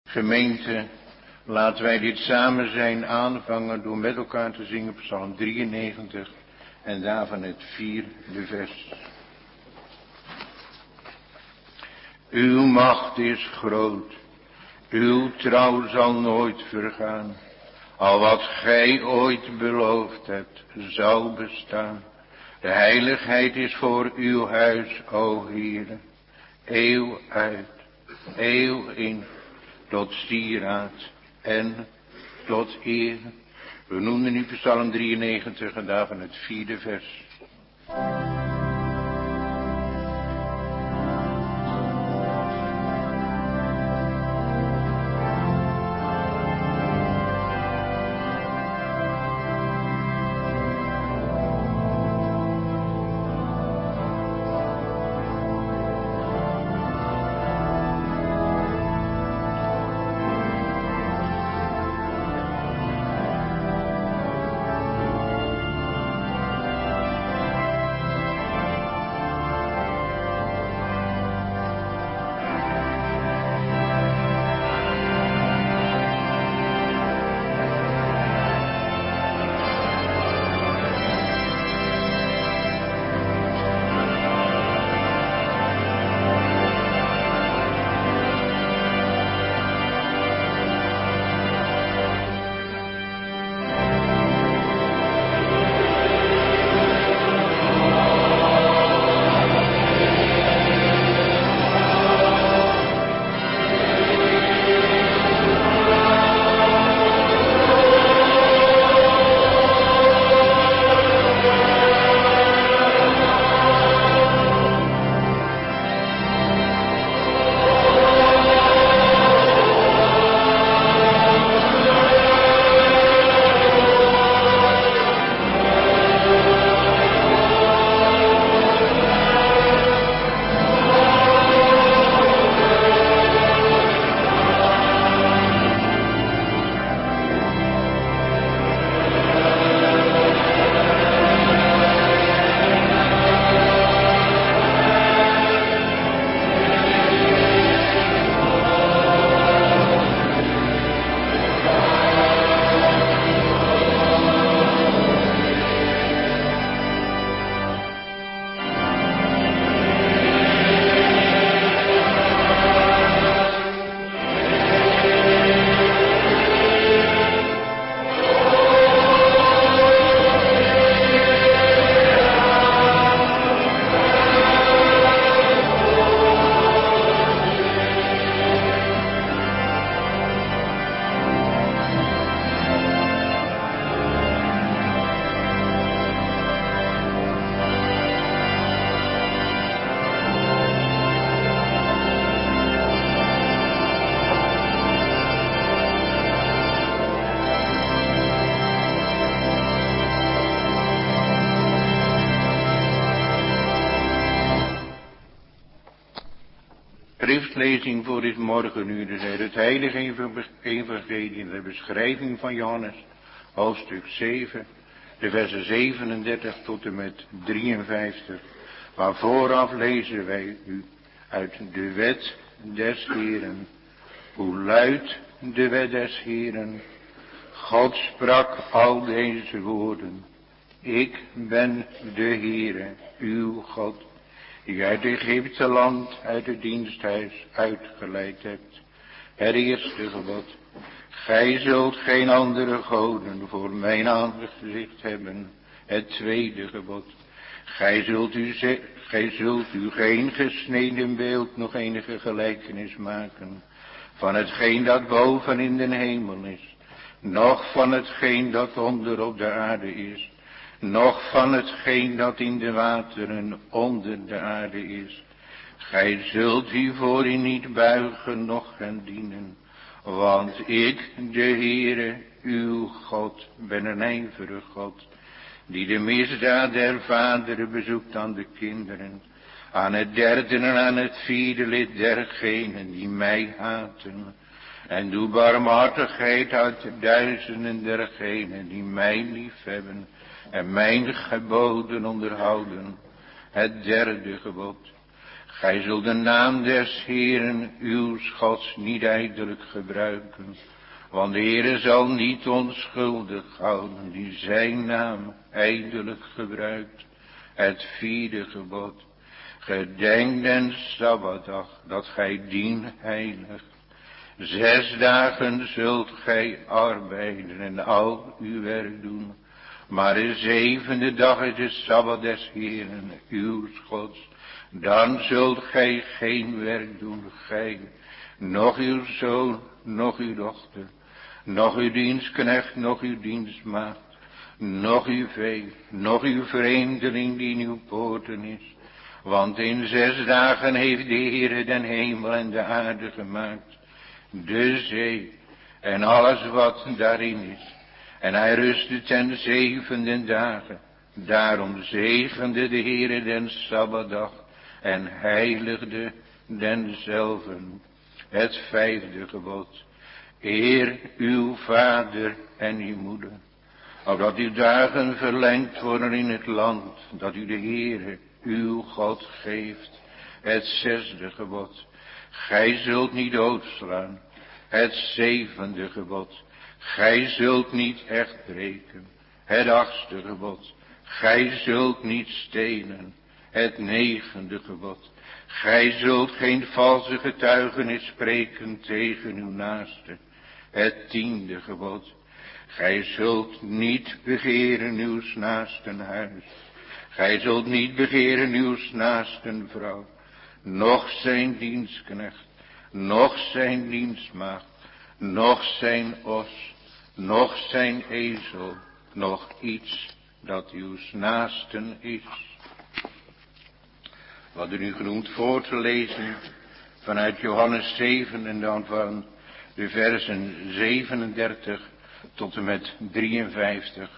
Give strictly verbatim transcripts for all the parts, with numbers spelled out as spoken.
Gemeente, laten wij dit samen zijn aanvangen door met elkaar te zingen Psalm drieënnegentig en daarvan het vierde vers. Uw macht is groot, uw trouw zal nooit vergaan. Al wat gij ooit beloofd hebt, zal bestaan. De heiligheid is voor uw huis, o Heere, eeuw uit, eeuw in, tot sieraad en tot eer. We noemen nu Psalm drieënnegentig en daarvan het vierde vers. Schriftlezing voor dit morgenuur is uit het heilige evangelie, de beschrijving van Johannes, hoofdstuk zeven, de versen zevenendertig tot en met drieënvijftig, waar vooraf lezen wij u uit de wet des Heeren. Hoe luidt de wet des Heeren? God sprak al deze woorden. Ik ben de Heere, uw God, die uit Egypte land, uit het diensthuis uitgeleid hebt. Het eerste gebod. Gij zult geen andere goden voor mijn aangezicht hebben. Het tweede gebod. Gij zult u, ze- gij zult u geen gesneden beeld nog enige gelijkenis maken van hetgeen dat boven in den hemel is, noch van hetgeen dat onder op de aarde is, noch van hetgeen dat in de wateren onder de aarde is. Gij zult u voor u niet buigen, noch gaan dienen, want ik, de Heere, uw God, ben een ijverig God, die de misdaad der vaderen bezoekt aan de kinderen, aan het derde en aan het vierde lid dergenen die mij haten, en doe barmhartigheid uit de duizenden dergenen die mij liefhebben en mijn geboden onderhouden. Het derde gebod. Gij zult de naam des Heeren uw Gods niet ijdelijk gebruiken, want de Heere zal niet onschuldig houden die zijn naam ijdelijk gebruikt. Het vierde gebod. Gedenk den Sabbatdag, dat gij dien heiligt. Zes dagen zult gij arbeiden en al uw werk doen. Maar de zevende dag is de Sabbat des Heeren, uw Gods. Dan zult gij geen werk doen, gij, noch uw zoon, noch uw dochter, noch uw dienstknecht, noch uw dienstmaagd, noch uw vee, noch uw vreemdeling die in uw poorten is. Want in zes dagen heeft de Heere den hemel en de aarde gemaakt, de zee en alles wat daarin is. En hij rustte ten zevende dagen. Daarom zegende de Heere den Sabbatdag en heiligde denzelven. Het vijfde gebod. Eer uw vader en uw moeder, opdat uw dagen verlengd worden in het land dat u de Heere uw God geeft. Het zesde gebod. Gij zult niet doodslaan. Het zevende gebod. Gij zult niet echt breken. Het achtste gebod. Gij zult niet stelen. Het negende gebod. Gij zult geen valse getuigenis spreken tegen uw naaste. Het tiende gebod. Gij zult niet begeren uw naasten huis. Gij zult niet begeren uw naasten vrouw, noch zijn dienstknecht, noch zijn dienstmaagd, noch zijn os, noch zijn ezel, noch iets dat uw naasten is. We hadden u genoemd voor te lezen vanuit Johannes zeven en dan van de versen zevenendertig tot en met drieënvijftig.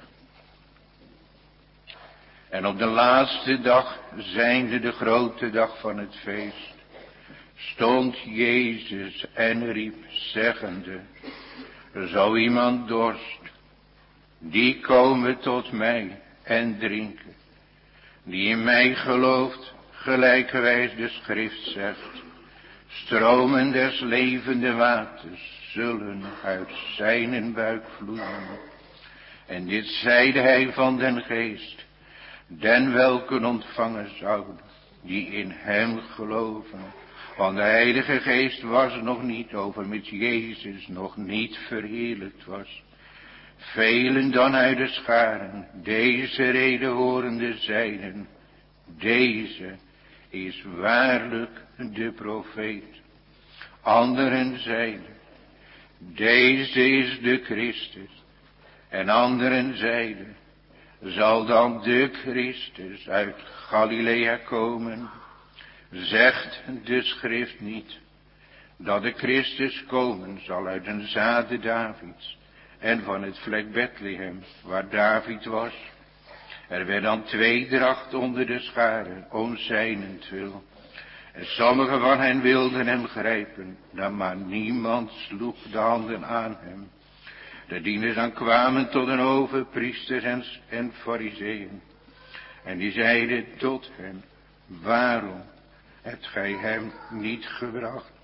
En op de laatste dag, zijnde de grote dag van het feest, stond Jezus en riep zeggende, zo iemand dorst, die komen tot mij en drinken, die in mij gelooft, gelijkerwijs de schrift zegt, stromen des levende waters zullen uit zijn buik vloeien. En dit zeide hij van den geest, den welken ontvangen zouden, die in hem geloven. Want de Heilige Geest was nog niet over met Jezus nog niet verheerlijkt was. Velen dan uit de scharen, deze rede horende zeiden, deze is waarlijk de profeet. Anderen zeiden, deze is de Christus. En anderen zeiden, zal dan de Christus uit Galilea komen? Zegt de schrift niet, dat de Christus komen zal uit een zade Davids en van het vlek Bethlehem, waar David was. Er werd dan tweedracht onder de scharen, om zijnentwil. En sommigen van hen wilden hem grijpen, dan maar niemand sloeg de handen aan hem. De dieners dan kwamen tot een overpriesters en, en fariseeën. En die zeiden tot hen, waarom hebt gij hem niet gebracht?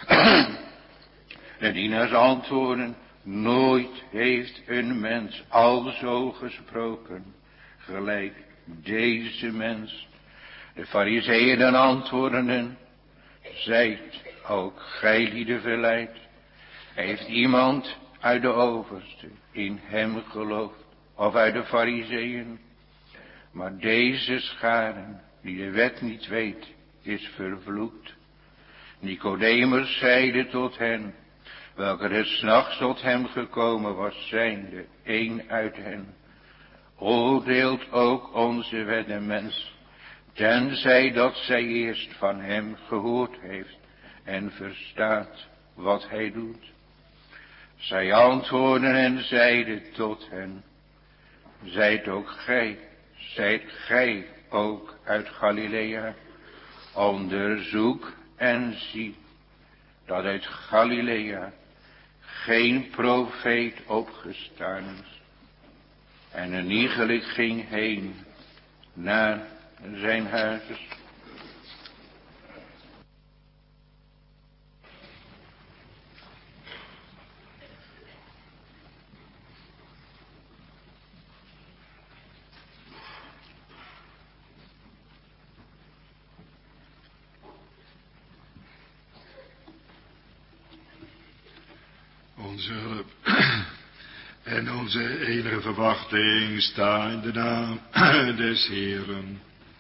De dienaars antwoorden, nooit heeft een mens alzo gesproken, gelijk deze mens. De fariseeën dan antwoordden, zijt ook gij lieden verleid? Heeft iemand uit de overste in hem geloofd, of uit de fariseeën? Maar deze scharen, die de wet niet weet, is vervloekt. Nicodemus zeide tot hen, welke er 's nachts tot hem gekomen was, zijnde, een uit hen, oordeelt ook onze wet de mens, tenzij dat zij eerst van hem gehoord heeft en verstaat wat hij doet. Zij antwoordden en zeiden tot hen, zijt ook gij, zijt gij ook uit Galilea? Onderzoek en zie, dat uit Galilea geen profeet opgestaan is. En een iegelijk ging heen naar zijn huis. Onze hulp en onze enige verwachting staat in de naam des Heeren,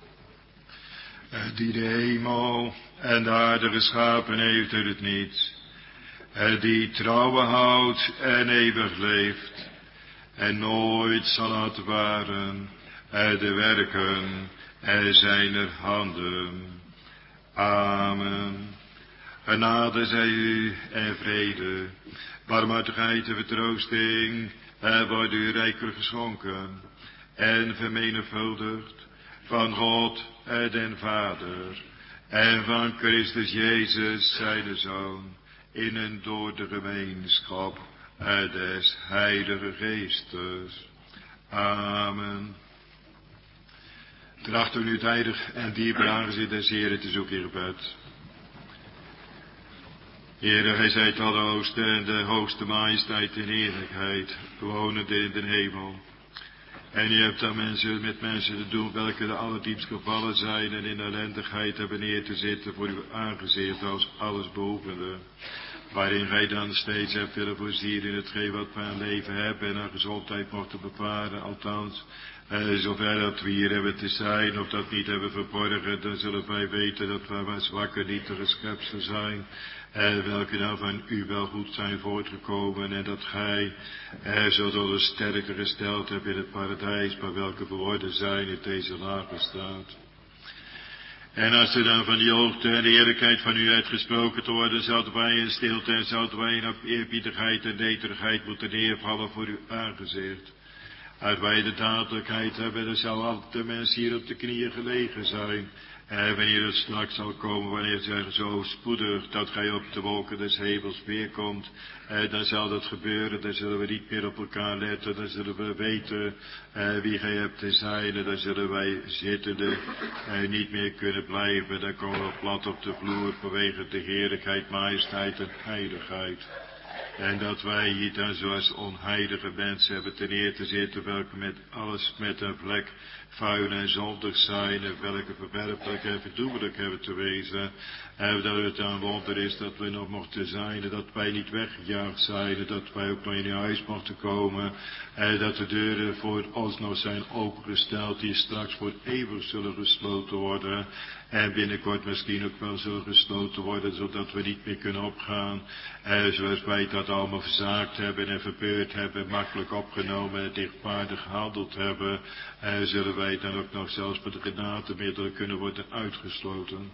die de hemel en de aarde geschapen heeft uit het niets, die trouwen houdt en eeuwig leeft en nooit zal laten varen de werken zijner handen. Amen. Genade zij u en vrede, barmhartigheid en vertroosting wordt u rijkelijk geschonken en vermenigvuldigd van God den Vader en van Christus Jezus zijn Zoon, in en door de gemeenschap des Heilige Geestes. Amen. Tracht u nu tijdig en dierbaar aangezicht des Heren te zoeken in gebed. Heere, gij zijt al de hoogste en de hoogste majesteit en heerlijkheid, wonend in de hemel. En u hebt aan mensen, met mensen te doen, welke de allerdiepst gevallen zijn en in ellendigheid hebben neer te zitten voor uw aangezicht als allesbehoevende. Waarin gij dan steeds hebt willen voorzien in hetgeen wat wij aan leven hebben en aan gezondheid mochten bepalen, althans, eh, zover dat we hier hebben te zijn of dat niet hebben verborgen, dan zullen wij weten dat wij maar zwakke, nietige schepselen zijn, eh, welke dan van u wel goed zijn voortgekomen en dat gij eh, zo tot een sterke gesteld hebt in het paradijs, maar welke verworden zijn in deze lage staat. En als er dan van die hoogte en de eerlijkheid van u uitgesproken te worden, zouden wij in stilte en zouden wij in eerbiedigheid en nederigheid moeten neervallen voor uw aangezicht. Als wij de dadelijkheid hebben, dan zal altijd de mens hier op de knieën gelegen zijn. En wanneer het straks zal komen, wanneer zij zo spoedig dat gij op de wolken des hemels weerkomt, eh, dan zal dat gebeuren, dan zullen we niet meer op elkaar letten, dan zullen we weten eh, wie gij hebt te zijn, en dan zullen wij zittende eh, niet meer kunnen blijven, dan komen we plat op de vloer vanwege de heerlijkheid, majesteit en heiligheid. En dat wij hier dan zoals onheilige mensen hebben ten neer te zitten, welke met alles met een vlek vuil en zondig zijn, en welke verwerpelijk en verdoemelijk hebben te wezen. En dat het een wonder is dat we nog mochten zijn, en dat wij niet weggejaagd zijn, en dat wij ook nog in uw huis mochten komen. En dat de deuren voor ons nog zijn opengesteld, die straks voor eeuwig zullen gesloten worden. En binnenkort misschien ook wel zullen gesloten worden, zodat we niet meer kunnen opgaan. En zoals wij dat allemaal verzaakt hebben en verbeurd hebben, makkelijk opgenomen en dichtvaardig gehandeld hebben, en zullen wij dan ook nog zelfs met de genademiddelen kunnen worden uitgesloten.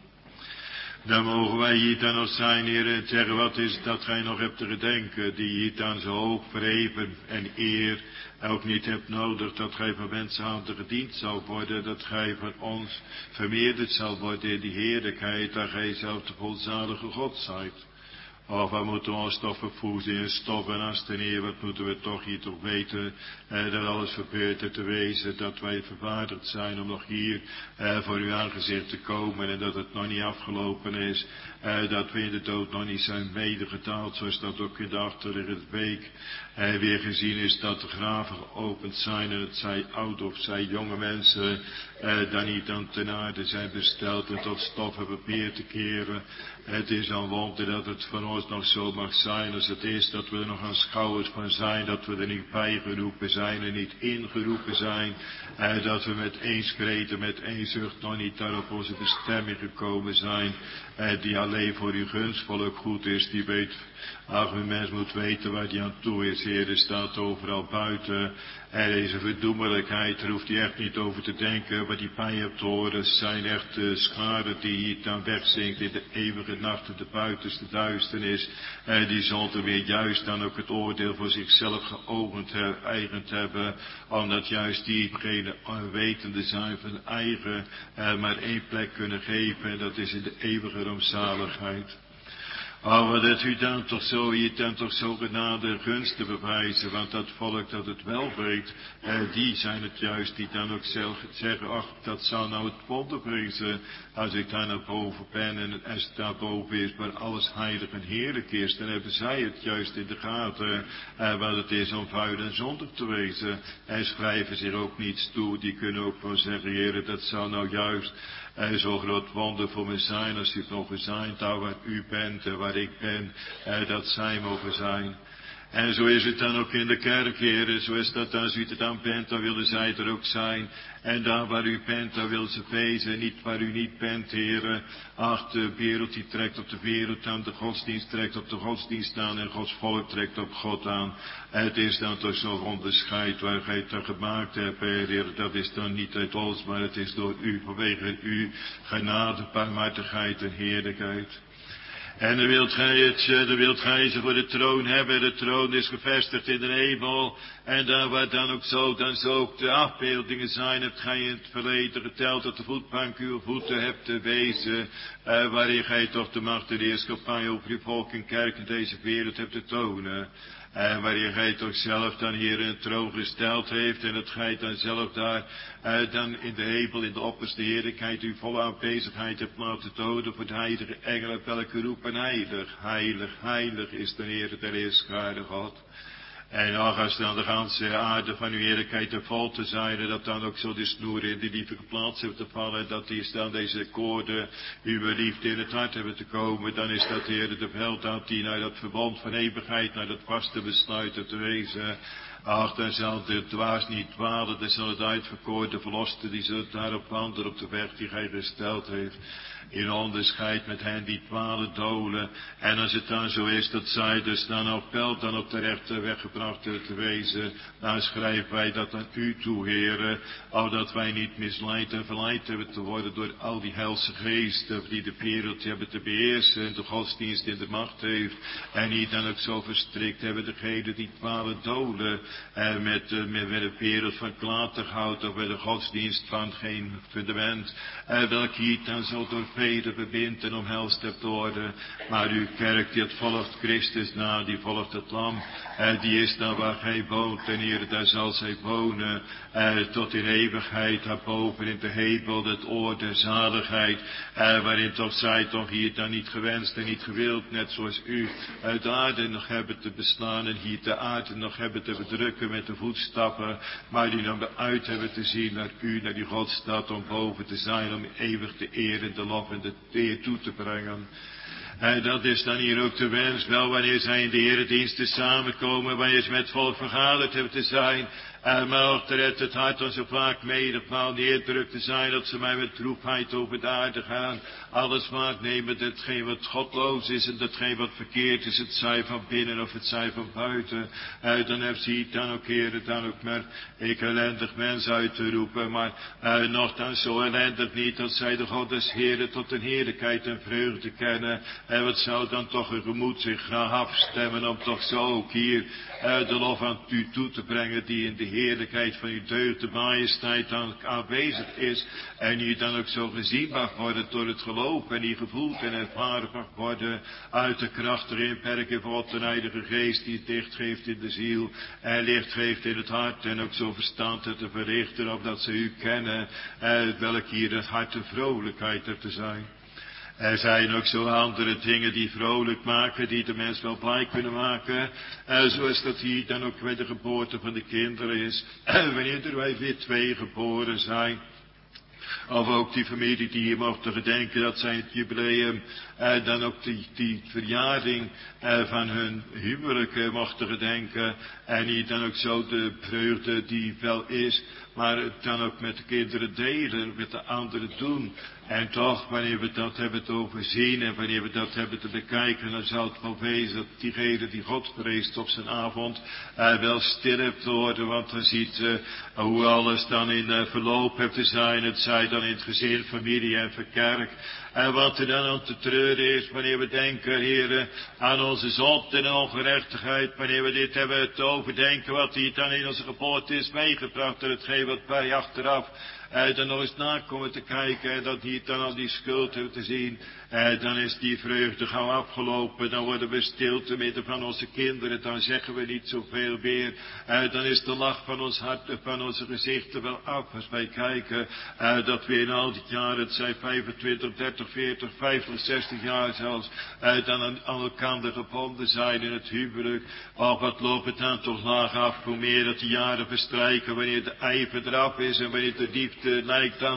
Dan mogen wij hier dan nog zijn, Heer, en zeggen, wat is dat gij nog hebt te gedenken, die hier dan zo hoog verheven en eer ook niet hebt nodig, dat gij van mensenhanden gediend zal worden, dat gij van ons vermeerderd zal worden in die heerlijkheid, dat gij zelf de volzalige God zijt. Of we moeten ons toch vervoegen in stof en asten, Heer, wat moeten we toch hier toch weten, eh, dat alles verbeurt en te wezen, dat wij verwaardigd zijn om nog hier eh, voor uw aangezicht te komen en dat het nog niet afgelopen is, eh, dat we in de dood nog niet zijn medegetaald, zoals dat ook in de achterliggende week eh, weer gezien is, dat de graven geopend zijn en het zij oud of zij jonge mensen eh, dan niet dan ten aarde zijn besteld en tot stof hebben meer te keren. Het is een wonder dat het van ons nog zo mag zijn als het is, dat we er nog aanschouwers van zijn, dat we er niet bijgeroepen zijn en niet ingeroepen zijn, en dat we met eenskreten, met eenzucht nog niet daar op onze bestemming gekomen zijn, en die alleen voor uw gunstvolk goed is, die weet, ach, een mens moet weten waar die aan toe is, Heer, er staat overal buiten, en deze verdoemelijkheid, daar hoeft hij echt niet over te denken, wat die bij hebt te horen, zijn echt de schade die hier dan wegzinkt in de eeuwige nacht, in de buitenste duisternis, en die zal er weer juist dan ook het oordeel voor zichzelf geopend eigend hebben, omdat juist diegenen wetende zijn van eigen, eh, maar één plek kunnen geven, en dat is in de eeuwige rampzaligheid. Oh, wat het u dan toch zo, je dan toch zo genade en gunst te bewijzen, want dat volk dat het wel weet, eh, die zijn het juist die dan ook zelf zeggen, ach, dat zou nou het wonder wezen, als ik daar naar boven ben en als het daar boven is, waar alles heilig en heerlijk is, dan hebben zij het juist in de gaten, eh, wat het is om vuil en zondig te wezen, en schrijven zich ook niets toe, die kunnen ook wel zeggen, Heer, dat zou nou juist en zo'n groot wonder voor me zijn, als u mogen zijn, daar waar u bent en waar ik ben, eh, dat zij mogen zijn. En zo is het dan ook in de kerk, heren. Zo is dat als u er dan bent, dan willen zij er ook zijn. En daar waar u bent, daar wil ze wezen. Niet waar u niet bent, heren. Ach, de wereld die trekt op de wereld aan. De godsdienst trekt op de godsdienst aan. En Gods volk trekt op God aan. Het is dan toch zo'n onderscheid waar gij het dan gemaakt hebt, Heer. Dat is dan niet uit ons, maar het is door u, vanwege u, genade, barmhartigheid en heerlijkheid. En dan wilt gij het, dan wilt gij ze voor de troon hebben. De troon is gevestigd in de hemel. En daar waar dan ook zo, dan zo ook de afbeeldingen zijn, hebt gij in het verleden geteld dat de voetbank uw voeten hebt te wezen. Uh, waarin gij toch de macht en de heerschappij over uw volk en kerk in deze wereld hebt te tonen. En waarin gij toch zelf dan hier een troon gesteld heeft. En dat gij dan zelf daar uh, dan in de hemel, in de opperste heerlijkheid, uw volle aanwezigheid hebt laten tonen voor de heilige engelen, welke roepen heilig, heilig, heilig is de Heer der heerscharen God. En ach, als dan de ganse aarde van uw heerlijkheid te vol te zijn, en dat dan ook zo de snoeren in die lieve geplaatst hebben te vallen, dat die dan deze koorden uw liefde in het hart hebben te komen, dan is dat, Heer, de velddaad die naar dat verbond van eeuwigheid, naar dat vaste besluit te wezen. Ach, dan zal de dwaas niet dwalen, dan zal het uitverkoorde verloste, die zullen daarop wandelen op de weg die gij gesteld heeft. In onderscheid met hen die dwalen dolen. En als het dan zo is dat zij dus dan op peld dan op de rechte weg gebracht hebben te wezen, dan schrijven wij dat aan u toe, Heere, opdat wij niet misleid en verleid hebben te worden door al die helse geesten die de wereld hebben te beheersen en de godsdienst in de macht heeft. En niet dan ook zo verstrikt hebben degenen die dwalen dolen en met, uh, met, met de wereld van klaterhout of met de godsdienst van geen fundament. En welk hier dan zo door velen bebind en omhelst hebt worden. Maar uw kerk die het volgt Christus na, die volgt het lam. En die is dan waar gij woont. En Heer, daar zal zij wonen. En tot in eeuwigheid daarboven in de hemel, het oor der zaligheid. En waarin toch zij toch hier dan niet gewenst en niet gewild. Net zoals u uit de aarde nog hebben te beslaan. En hier de aarde nog hebben te bedrukken met de voetstappen. Maar die dan uit hebben te zien naar u, naar die Godstad. Om boven te zijn, om eeuwig de eer en de lof en de eer toe te brengen. En dat is dan hier ook de wens, wel wanneer zij in de erediensten samenkomen, wanneer ze met het volk vergaderd hebben te zijn. En maar ook terecht het hart dan zo vaak medepaalde neerdruk te zijn, dat ze mij met droefheid over de aarde gaan. Alles waarnemen, datgene wat godloos is en datgene wat verkeerd is, het zij van binnen of het zij van buiten. Uh, dan heeft ze dan ook, Heer, dan ook maar ik ellendig mens uit te roepen, maar uh, nogthans zo ellendig niet, dat zij de God des Heeren tot een heerlijkheid en vreugde kennen. En wat zou dan toch een gemoed zich graag afstemmen om toch zo ook hier uh, de lof aan u toe te brengen die in de heerlijkheid van uw deugd, de majesteit dan aanwezig is. En die dan ook zo gezien mag worden door het geloof en die gevoeld en ervaren mag worden uit de kracht erin perken van God, de Heilige Geest die het licht geeft in de ziel en licht geeft in het hart en ook zo verstand te verrichten opdat ze u kennen, uh, welk hier het hart de vrolijkheid er te zijn. Er zijn ook zo andere dingen die vrolijk maken, die de mens wel blij kunnen maken. Uh, zoals dat hier dan ook bij de geboorte van de kinderen is. Uh, wanneer er wij weer twee geboren zijn. Of ook die familie die hier mochten gedenken dat zij het jubileum, uh, dan ook die, die verjaarding uh, van hun huwelijk uh, mochten gedenken. En die dan ook zo de vreugde die wel is, maar het dan ook met de kinderen delen, met de anderen doen. En toch, wanneer we dat hebben te overzien en wanneer we dat hebben te bekijken, dan zal het wel wezen dat diegene die God vreest op zijn avond uh, wel stil heeft te worden, want dan ziet uh, hoe alles dan in uh, verloop heeft te zijn, het zij dan in het gezin, familie en verkerk. En wat er dan aan te treuren is, wanneer we denken, heren, aan onze zonde en ongerechtigheid, wanneer we dit hebben te overdenken, wat hier dan in onze geboorte is meegebracht, en hetgeen wat wij achteraf Uh, dan nog eens nakomen te kijken en dat niet dan al die schuld hebben te zien. Uh, dan is die vreugde gauw afgelopen. Dan worden we stil te midden van onze kinderen. Dan zeggen we niet zoveel meer. Uh, dan is de lach van ons hart, van onze gezichten wel af als wij kijken. Uh, dat we in al die jaren, het zijn vijfentwintig, dertig, veertig, vijftig, zestig jaar zelfs. Uh, dan aan, aan elkaar gebonden zijn in het huwelijk. Oh, wat loopt het dan toch laag af. Hoe meer dat de jaren verstrijken. Wanneer de ijver eraf is en wanneer de diepte lijkt dan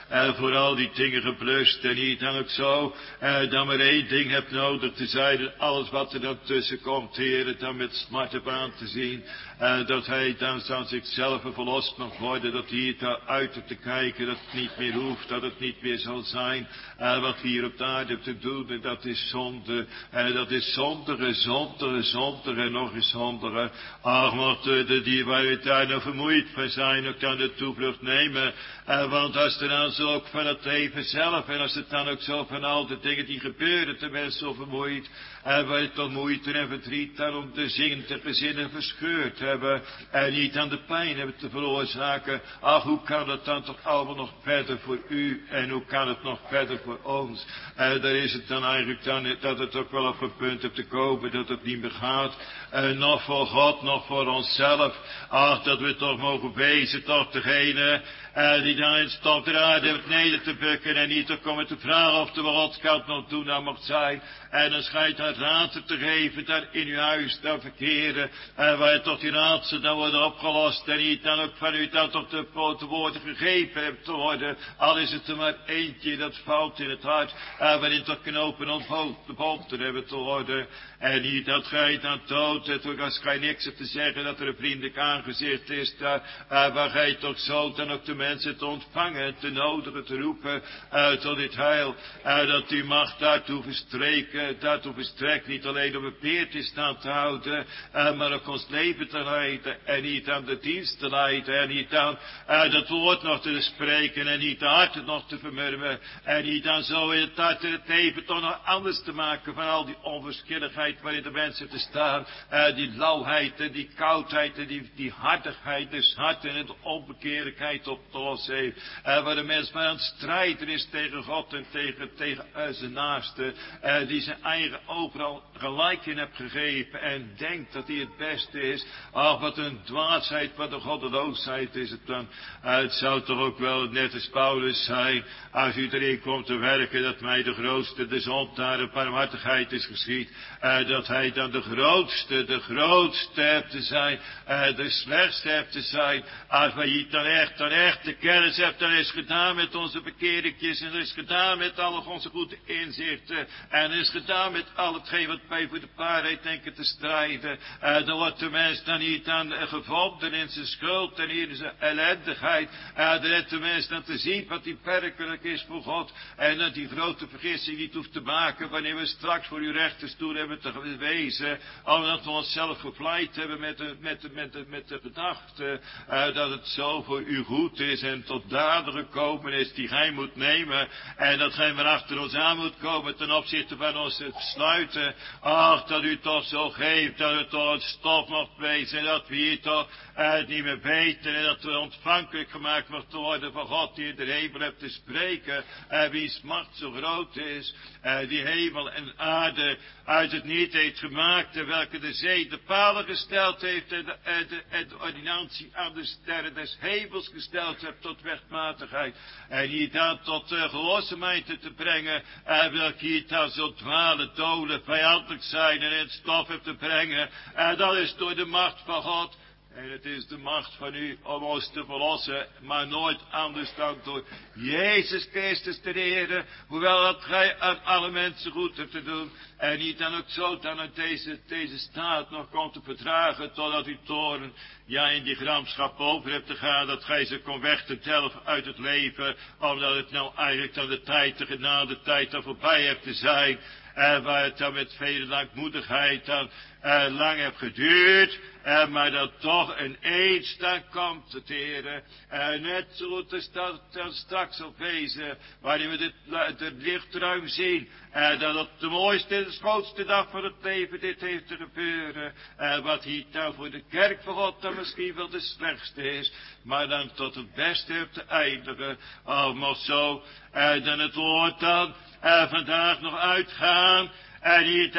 uh, voor al die dingen geblust en niet dan ook zo, uh, dan maar één ding hebt nodig te zijn, dat alles wat er dan tussen komt, Heer, dan met smart op aan te zien, uh, dat hij dan van zichzelf verlost mag worden, dat hij het uit te kijken, dat het niet meer hoeft, dat het niet meer zal zijn, uh, wat hier op de aarde te doen, en dat is zonde, en dat is zondige, zondige, zondige, en nog eens zondige. Ach, mocht de die waar we daar nou vermoeid van zijn, ook dan de toevlucht nemen, uh, want als er dan zo ook van het leven zelf, en als het dan ook zo van al de dingen die gebeuren, te mensen zo vermoeid, en waar het toch moeite en verdriet dan om te zingen, te gezinnen verscheurd hebben, en niet aan de pijn hebben te veroorzaken. Ach, hoe kan het dan toch allemaal nog verder voor u, en hoe kan het nog verder voor ons? En daar is het dan eigenlijk dan, dat het ook wel op een punt hebt te komen, dat het niet meer gaat, en nog voor God, nog voor onszelf. Ach, dat we toch mogen wezen, toch degene, Uh, die dan in stof de aarde heeft neder te bukken en niet te komen te vragen of de Godskant nog doen dan mocht zijn. En dan schijnt hij raad te geven daar in uw huis te verkeren. En uh, waar toch die raadsel dan worden opgelost en niet dan ook van u dan toch de grote woorden gegeven hebt te worden. Al is het er maar eentje dat valt in het hart. Uh, waarin toch knopen ontbonden hebben te worden. En niet dat gij dan dood hebt, als gij niks hebt te zeggen dat er een vriendelijk aangezicht is daar. Uh, waar gij toch zo dan ook de mensen te ontvangen, te nodigen, te roepen uh, tot dit heil. Uh, dat u mag daartoe verstreken, daartoe verstrekt niet alleen om bepeerd is staan te houden, uh, maar ook ons leven te leiden en niet aan de dienst te leiden en niet aan uh, dat woord nog te spreken en niet de harten nog te vermurmen en niet aan zo in het hart en het leven toch nog anders te maken van al die onverschilligheid waarin de mensen te staan, uh, die lauwheid en die koudheid en die, die hartigheid des harten en de onbekeerlijkheid op te lossen heeft. Uh, waar de mens maar aan het strijden is tegen God en tegen, tegen uh, zijn naaste. Uh, die zijn eigen overal gelijk in hebt gegeven. En denkt dat hij het beste is. Ach, wat een dwaasheid, wat een goddeloosheid is het dan. Uh, het zou toch ook wel net als Paulus zijn. Als u erin komt te werken dat mij de grootste, de zondaar en barmhartigheid is geschied. Uh, dat hij dan de grootste, de grootste hebt te zijn. Uh, de slechtste hebt te zijn. Als wij hier dan echt, dan echt de kennis hebt, dan is gedaan met onze bekeringjes. En er is gedaan met alle onze goede inzichten. En er is gedaan met al hetgeen wat wij voor de waarheid denken te strijden. Uh, dan wordt de mens dan niet aan uh, gevonden in zijn schuld en in zijn ellendigheid. Uh, dan heeft de mens dan te zien wat die werkelijk is voor God. En dat die grote vergissing niet hoeft te maken wanneer we straks voor uw rechterstoel hebben te wezen. Omdat we onszelf gevleid hebben met de, met de, met de, met de gedachte uh, dat het zo voor u goed is en tot daden gekomen is die gij moet nemen. En dat gij maar achter ons aan moet komen ten opzichte van onze besluiten. Ach, dat u toch zo geeft dat het toch een stof mocht wezen. En dat we hier toch uh, niet meer weten. En dat we ontvankelijk gemaakt mochten worden van God die in de hemel hebt te spreken. Uh, wiens macht zo groot is. Uh, die hemel en aarde uit het niet heeft gemaakt. En welke de zee de palen gesteld heeft. En de, en de, en de ordinantie aan de sterren des hemels gesteld hebt tot rechtmatigheid. En hier dan tot uh, gehoorzaamheid te brengen. En welke hier dan zo dwalen, dolen, vijandelijk zijn en in het stof hebt te brengen. En dat is door de macht van God. En het is de macht van u om ons te verlossen, maar nooit anders dan door Jezus Christus te Heere, hoewel dat gij aan alle mensen goed hebt te doen, en niet dan ook zo dan uit deze, deze staat nog komt te verdragen, totdat uw toren, ja in die gramschap over hebt te gaan, dat gij ze kon weg te delven uit het leven, omdat het nou eigenlijk dan de tijd, de genade tijd dan voorbij hebt te zijn, en waar het dan met vele langmoedigheid dan uh, lang heeft geduurd, uh, maar dat toch een eindstand komt, het Heere, uh, net zo dat dan straks zal wezen, waarin we dit, het lichtruim zien, uh, dat het de mooiste en de schoonste dag van het leven dit heeft te gebeuren, uh, wat hier dan voor de kerk van God dan misschien wel de slechtste is, maar dan tot het beste heeft te eindigen, allemaal zo, uh, dan het woord dan, Uh, vandaag nog uitgaan en hier dan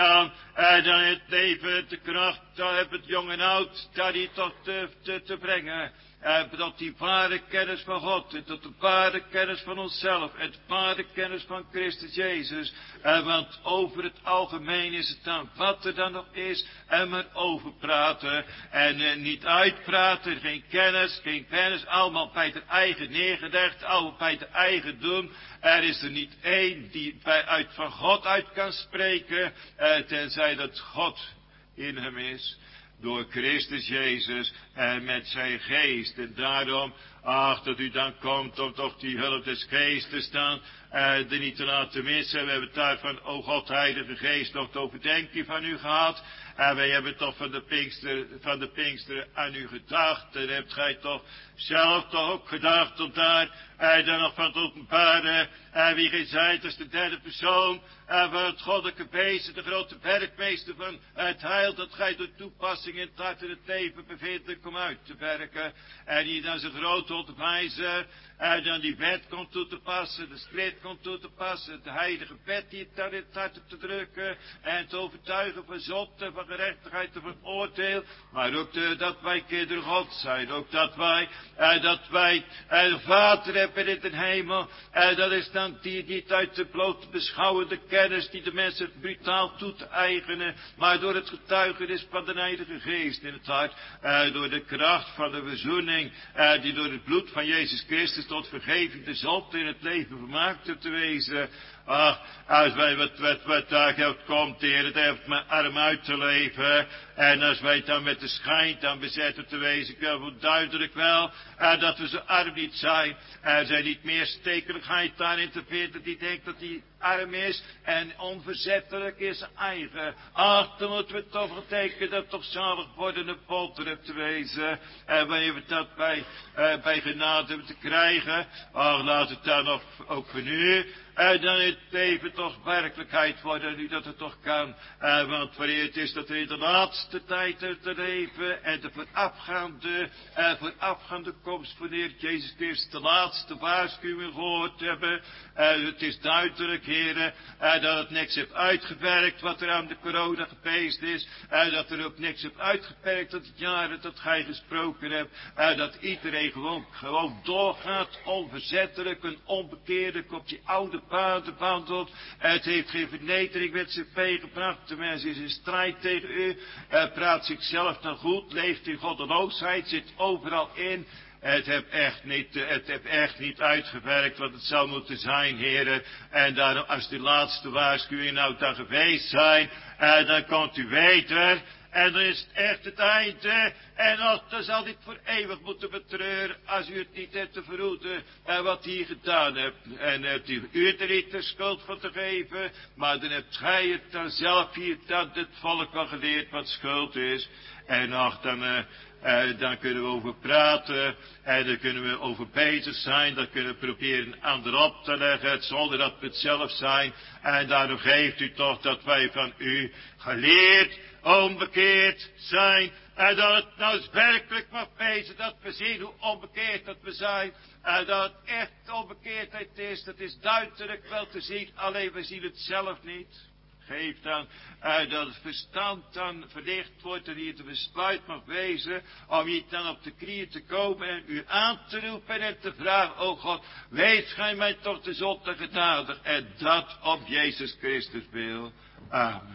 En dan het leven, de kracht, dan heb het jong en oud, daar die tot te, te, te brengen. En tot die ware kennis van God, en tot de ware kennis van onszelf, en de ware kennis van Christus Jezus. En want over het algemeen is het dan wat er dan nog is, en maar over praten, en eh, niet uitpraten, geen kennis, geen kennis, allemaal bij de eigen neergelegd, allemaal bij de eigen doen. Er is er niet één die bij, uit van God uit kan spreken, eh, tenzij dat God in hem is. Door Christus Jezus en met zijn geest. En daarom, ach, dat u dan komt om toch die hulp des geestes dan eh, er niet te laten missen. We hebben het daar van, o God, Heilige Geest, nog de overdenking van u gehad. En wij hebben toch van de Pinkster, van de Pinkster aan u gedacht. En hebt gij toch zelf toch ook gedacht om daar, en dan nog van het openbaren, en wie gij zijt als de derde persoon, en van het goddelijke beest, de grote werkmeester van het heil, dat gij door toepassing in het hart en het leven bevindt, kom uit te werken. En die dan zijn grote onderwijzer, en dan die wet komt toe te passen, de schrift komt toe te passen, de heilige wet die het daar in het hart op te drukken, en te overtuigen van zonde, van gerechtigheid en van oordeel, maar ook de, dat wij kinderen God zijn, ook dat wij, en dat wij een Vader hebben in de hemel, en dat is dan die niet uit de blote beschouwende kennis die de mensen brutaal toe te eigenen, maar door het getuigenis van de Heilige Geest in het hart, en door de kracht van de verzoening, en die door het bloed van Jezus Christus tot vergeving de zonde in het leven vermaakt hebt te wezen. Ach, als wij wat, wat, wat daar geld komt, Heer, het heeft me arm uit te leven. En als wij dan met de schijn dan bezetten te wezen, ik wil duidelijk wel, uh, dat we zo arm niet zijn. Er zijn niet meer stekelijkheid daarin te vinden, die denkt dat hij arm is en onverzettelijk is eigen. Ach, dan moeten we toch betekenen dat toch zalig worden een polter te wezen. En wanneer we dat bij, uh, bij genade hebben te krijgen, ach, laat het dan nog ook van u. En dan het leven toch werkelijkheid worden, nu dat het toch kan. Uh, want wanneer het is dat er in de laatste tijd te leven en de voorafgaande, uh, voorafgaande komst van de Heer Jezus Christus de laatste waarschuwing gehoord hebben. Uh, het is duidelijk, heren, uh, dat het niks heeft uitgewerkt wat er aan de corona geweest is. Uh, dat er ook niks heeft uitgewerkt dat het jaren dat gij gesproken hebt. Uh, dat iedereen gewoon, gewoon doorgaat, onverzettelijk en onbekeerlijk op die oude paden wandelt. Het heeft geen vernedering met zich meegebracht. De mens is in strijd tegen u. Uh, praat zichzelf dan goed. Leeft in goddeloosheid. Zit overal in. Het heeft echt niet, het heeft echt niet uitgewerkt wat het zou moeten zijn, heren. En daarom, als die laatste waarschuwing nou dan geweest zijn, uh, dan kunt u weten. En dan is het echt het einde. En dan zal dit voor eeuwig moeten betreuren. Als u het niet hebt te verhoeden. En wat hij gedaan hebt. En hebt u er niet de schuld van te geven. Maar dan hebt gij het dan zelf hier dat het volk wel geleerd wat schuld is. En ach, dan, uh, uh, dan kunnen we over praten. En dan kunnen we over bezig zijn. Dan kunnen we proberen een ander op te leggen. Zonder dat we het zelf zijn. En daarom geeft u toch dat wij van u geleerd, onbekeerd zijn. En dat het nou eens werkelijk mag wezen dat we zien hoe onbekeerd dat we zijn. En dat het echt onbekeerdheid is. Dat is duidelijk wel te zien. Alleen we zien het zelf niet. Geef dan uh, dat het verstand dan verlicht wordt en hier te besluit mag wezen. Om hier dan op de knieën te komen en u aan te roepen en te vragen. O God, weet gij mij toch de zonde genadig. En dat op Jezus Christus wil. Amen.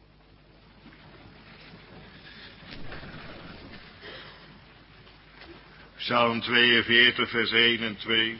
Psalm tweeënveertig, vers één en twee.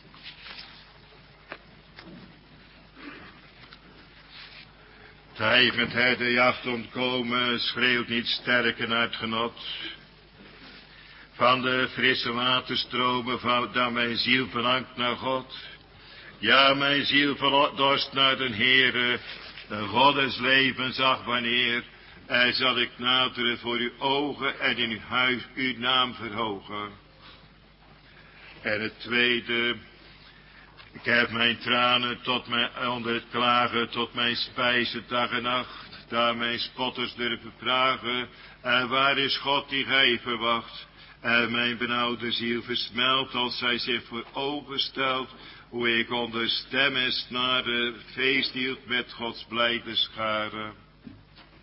Tijgend het de jacht ontkomen, schreeuwt niet sterker naar het genot. Van de frisse waterstromen vouwt dan mijn ziel verlangt naar God. Ja, mijn ziel dorst naar den Heere, de God des levens, ach wanneer. En zal ik naderen voor uw ogen en in uw huis uw naam verhogen. En het tweede, ik heb mijn tranen tot mijn, onder het klagen tot mijn spijzen dag en nacht. Daar mijn spotters durven vragen, en waar is God die gij verwacht? En mijn benauwde ziel versmelt als zij zich voor ogen stelt, hoe ik onder stem en snaren feest hield met Gods blijde scharen.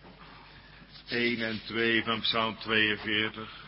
één en twee van Psalm tweeënveertig.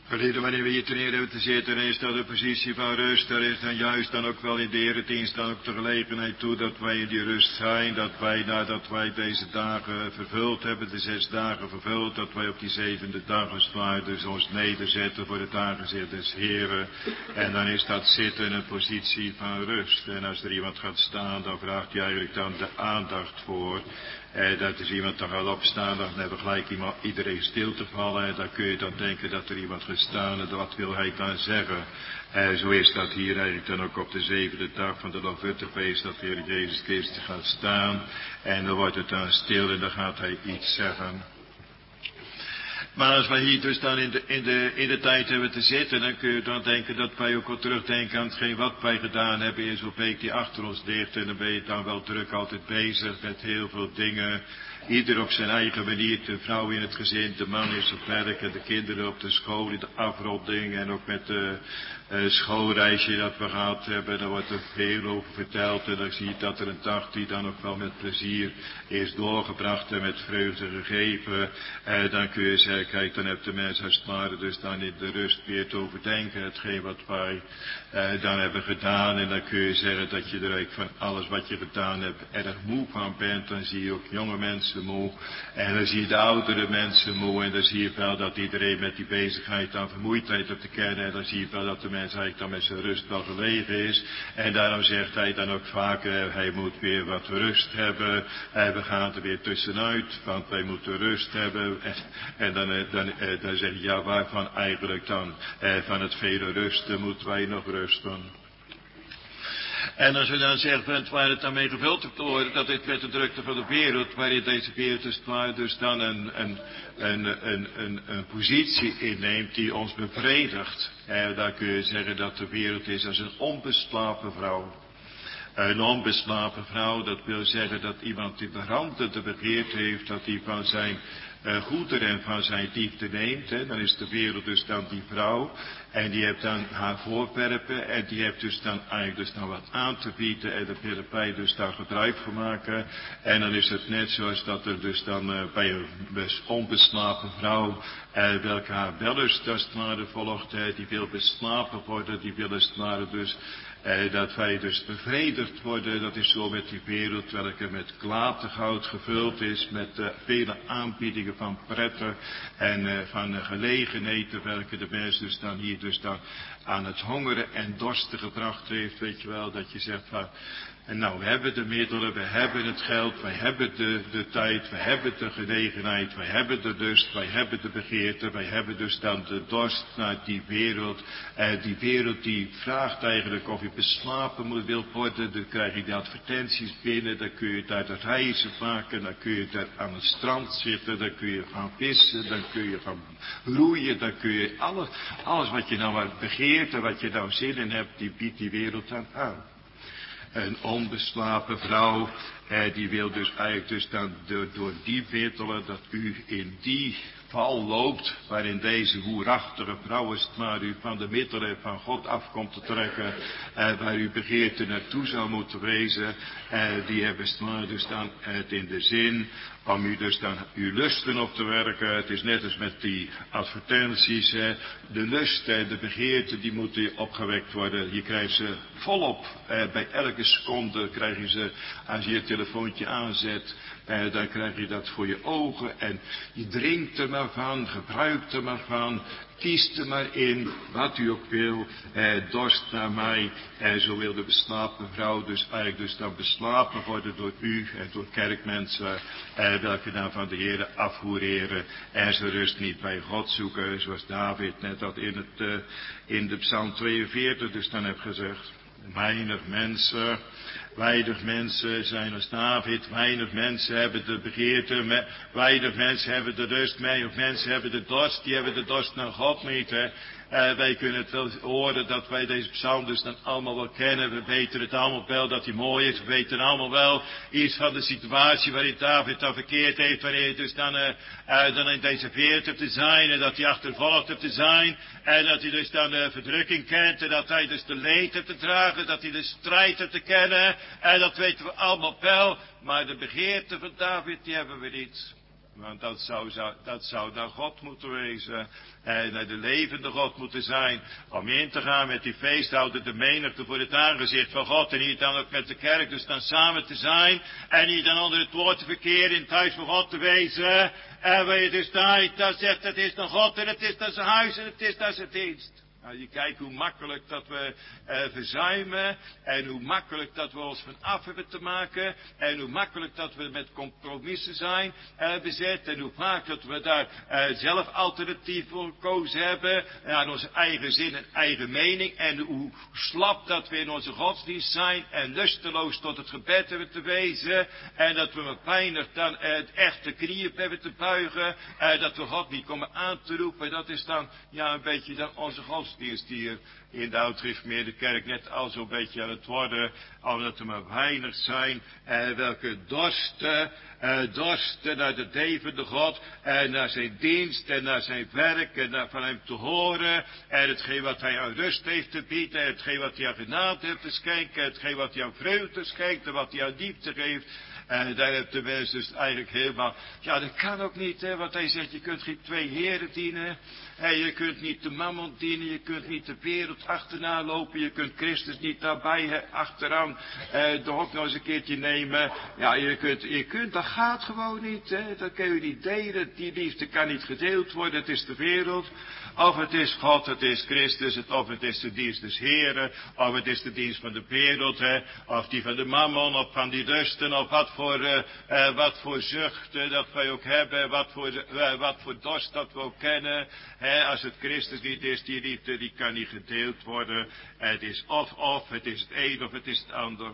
Geliefde, wanneer we hier ten Heer hebben te zitten, dan is dat de positie van rust. Daar is dan juist dan ook wel in de eredienst dan ook de gelegenheid toe dat wij in die rust zijn. Dat wij nadat wij deze dagen vervuld hebben, de zes dagen vervuld, dat wij op die zevende dag als het ware dus ons nederzetten voor het aangezicht des Heeren. En dan is dat zitten een positie van rust. En als er iemand gaat staan, dan vraagt hij eigenlijk dan de aandacht voor. Eh, dat is iemand dan gaat opstaan, dan hebben gelijk iemand, iedereen stil te vallen. En dan kun je dan denken dat er iemand gaat staan en wat wil hij dan zeggen. Eh, zo is dat hier eigenlijk dan ook op de zevende dag van de Lofuttefeest, dat de Heer Jezus Christus gaat staan. En dan wordt het dan stil en dan gaat hij iets zeggen. Maar als wij hier dus dan in de, in, de, in de tijd hebben te zitten, dan kun je dan denken dat wij ook wel terugdenken aan hetgeen wat wij gedaan hebben in zo'n week die achter ons ligt. En dan ben je dan wel druk altijd bezig met heel veel dingen. Ieder op zijn eigen manier, de vrouw in het gezin, de man is op werk en de kinderen op de school in de afronding. En ook met de uh, schoolreisje dat we gehad hebben, daar wordt er veel over verteld. En dan zie je dat er een dag die dan ook wel met plezier is doorgebracht en met vreugde gegeven. Uh, dan kun je zeggen, kijk, dan heeft de mens als het ware dus dan in de rust weer te overdenken. Hetgeen wat wij uh, dan hebben gedaan. En dan kun je zeggen dat je er eigenlijk van alles wat je gedaan hebt erg moe van bent. Dan zie je ook jonge mensen moe. En dan zie je de oudere mensen moe. En dan zie je wel dat iedereen met die bezigheid aan vermoeidheid op te kennen. En dan zie je wel dat de mens eigenlijk dan met zijn rust wel gelegen is. En daarom zegt hij dan ook vaker, hij moet weer wat rust hebben. En we gaan er weer tussenuit, want wij moeten rust hebben. En, en dan, dan, dan, dan zeg je, ja, waarvan eigenlijk dan? Eh, van het vele rusten moeten wij nog rusten. En als we dan zeggen, waar het dan mee gevuld te worden, dat dit met de drukte van de wereld, waarin deze wereld dus, dus dan een, een, een, een, een, een positie inneemt die ons bevredigt. En dan kun je zeggen dat de wereld is als een onbeslapen vrouw. Een onbeslapen vrouw, dat wil zeggen dat iemand die brandende begeerte heeft, dat hij van zijn uh, goederen en van zijn diefte neemt. Hè. Dan is de wereld dus dan die vrouw. En die heeft dan haar voorwerpen. En die heeft dus dan eigenlijk dus dan wat aan te bieden. En daar willen wij dus dan gebruik van maken. En dan is het net zoals dat er dus dan uh, bij een onbeslapen vrouw, uh, welke haar wellust als het ware volgt. Uh, die wil beslapen worden. Die wil als het ware dus Eh, dat wij dus bevredigd worden, dat is zo met die wereld, welke met klatergoud gevuld is, met uh, vele aanbiedingen van pretten en uh, van uh, gelegenheden, welke de mens dus dan hier dus dan aan het hongeren en dorsten gebracht heeft, weet je wel, dat je zegt van, en nou, we hebben de middelen, we hebben het geld, wij hebben de, de tijd, we hebben de gelegenheid, wij hebben de lust, wij hebben de begeerte, wij hebben dus dan de dorst naar die wereld. Eh, die wereld die vraagt eigenlijk of je beslapen moet, wilt worden, dan krijg je de advertenties binnen, dan kun je daar de reizen maken, dan kun je daar aan het strand zitten, dan kun je gaan vissen, dan kun je gaan roeien, dan kun je alles, alles wat je nou maar begeert en wat je nou zin in hebt, die biedt die wereld dan aan. Een onbeslapen vrouw, eh, die wil dus eigenlijk dus dan door, door die middelen dat u in die val loopt, waarin deze hoerachtige vrouw is, maar u van de middelen van God af komt te trekken, eh, waar u begeerte naartoe zou moeten wezen, eh, die hebben dus dan het in de zin om u dus dan uw lusten op te werken. Het is net als met die advertenties, eh, de lust en de begeerte, die moeten opgewekt worden. Je krijgt ze volop, eh, bij elke seconde krijg je ze, als je je telefoontje aanzet, eh, dan krijg je dat voor je ogen en je drinkt er maar van, gebruikt er maar van. Kies er maar in, wat u ook wil, eh, dorst naar mij. En zo wil de beslapen vrouw dus eigenlijk dus dan beslapen worden door u en door kerkmensen, eh, welke dan van de Heere afhoereren en ze rust niet bij God zoeken, zoals David net dat in, het, uh, in de Psalm tweeënveertig dus dan heeft gezegd. Weinig mensen, weinig mensen zijn als David, weinig mensen hebben de begeerte, weinig mensen hebben de rust, weinig mensen hebben de dorst, die hebben de dorst naar God niet. Hè. Uh, wij kunnen het wel horen dat wij deze psalm dus dan allemaal wel kennen. We weten het allemaal wel dat hij mooi is. We weten allemaal wel iets van de situatie waarin David dan verkeerd heeft. Waarin hij dus dan, uh, uh, dan in deze veert heeft te zijn. En dat hij achtervolgd heeft te zijn. En dat hij dus dan de verdrukking kent. En dat hij dus de leed heeft te dragen. Dat hij de strijd heeft te kennen. En dat weten we allemaal wel. Maar de begeerte van David die hebben we niet. Want dat zou, zou, dat zou naar God moeten wezen. En naar de levende God moeten zijn. Om in te gaan met die feesthouden, de menigte voor het aangezicht van God. En hier dan ook met de kerk dus dan samen te zijn. En hier dan onder het woord te verkeren in het huis van God te wezen. En waar je dus daar, daar zegt, het is dan God en het is dan zijn huis en het is dan zijn dienst. Nou, je kijkt hoe makkelijk dat we eh, verzuimen en hoe makkelijk dat we ons van af hebben te maken en hoe makkelijk dat we met compromissen zijn eh, bezet en hoe vaak dat we daar eh, zelf alternatief voor gekozen hebben naar onze eigen zin en eigen mening en hoe slap dat we in onze godsdienst zijn en lusteloos tot het gebed hebben te wezen en dat we met weinig dan eh, het echte knieën hebben te buigen eh, dat we God niet komen aan te roepen. Dat is dan ja een beetje dan onze godsdienst. Die is hier in de oud-gereformeerde kerk net al zo'n beetje aan het worden, omdat er maar weinig zijn, eh, welke dorsten, eh, dorsten naar de levende God, en naar zijn dienst, en naar zijn werk, en naar van hem te horen, en hetgeen wat hij aan rust heeft te bieden, en hetgeen wat hij aan genade heeft te schenken, en hetgeen wat hij aan vreugde schenkt, en wat hij aan diepte geeft. En daar heeft de mens dus eigenlijk helemaal, ja dat kan ook niet, hè, want hij zegt je kunt geen twee heren dienen. En je kunt niet de mammon dienen, je kunt niet de wereld achterna lopen, je kunt Christus niet daarbij he, achteraan eh, de hok nog eens een keertje nemen. Ja, je kunt, je kunt, dat gaat gewoon niet, hè, dat kun je niet delen, die liefde kan niet gedeeld worden, het is de wereld. Of het is God, het is Christus, het, of het is de dienst des Heren, of het is de dienst van de wereld, hè, of die van de mammon, of van die lusten, of wat voor, uh, uh, wat voor zuchten dat wij ook hebben, wat voor, uh, wat voor dorst dat we ook kennen. Hè, als het Christus niet is, die liefde, die kan niet gedeeld worden. Het is of, of, het is het een of het is het ander.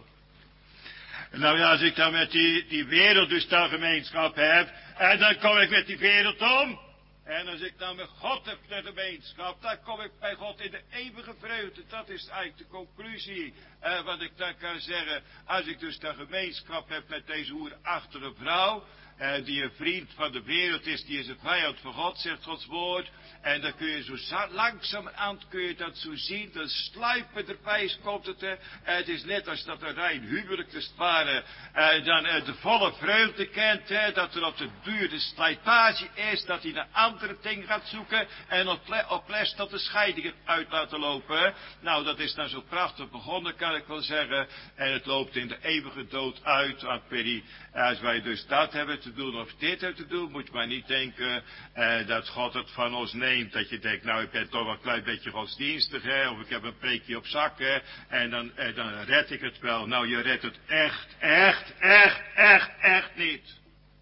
Nou ja, als ik dan met die, die wereld dus dan gemeenschap heb, en dan kom ik met die wereld om. En als ik dan met God heb de gemeenschap, dan kom ik bij God in de eeuwige vreugde. Dat is eigenlijk de conclusie eh, wat ik dan kan zeggen. Als ik dus de gemeenschap heb met deze hoerachtige vrouw, eh, die een vriend van de wereld is, die is een vijand van God, zegt Gods woord. En dan kun je zo langzaam aan, kun je dat zo zien, dan sluipen erbij komt het. Eh, het is net als dat een rein huwelijk te sparen, eh, dan eh, de volle vreugde kent, hè, dat er op de duur de slijtage is, dat hij naar andere dingen gaat zoeken en op, ple op les dat de scheiding het uit laten lopen. Nou, dat is dan zo prachtig begonnen, kan ik wel zeggen. En het loopt in de eeuwige dood uit. Als wij dus dat hebben te doen of dit hebben te doen, moet je maar niet denken eh, dat God het van ons neemt. Dat je denkt, nou ik ben toch wel een klein beetje godsdienstig, hè, of ik heb een preekje op zak, hè, en dan, eh, dan red ik het wel. Nou, je redt het echt, echt, echt, echt, echt niet.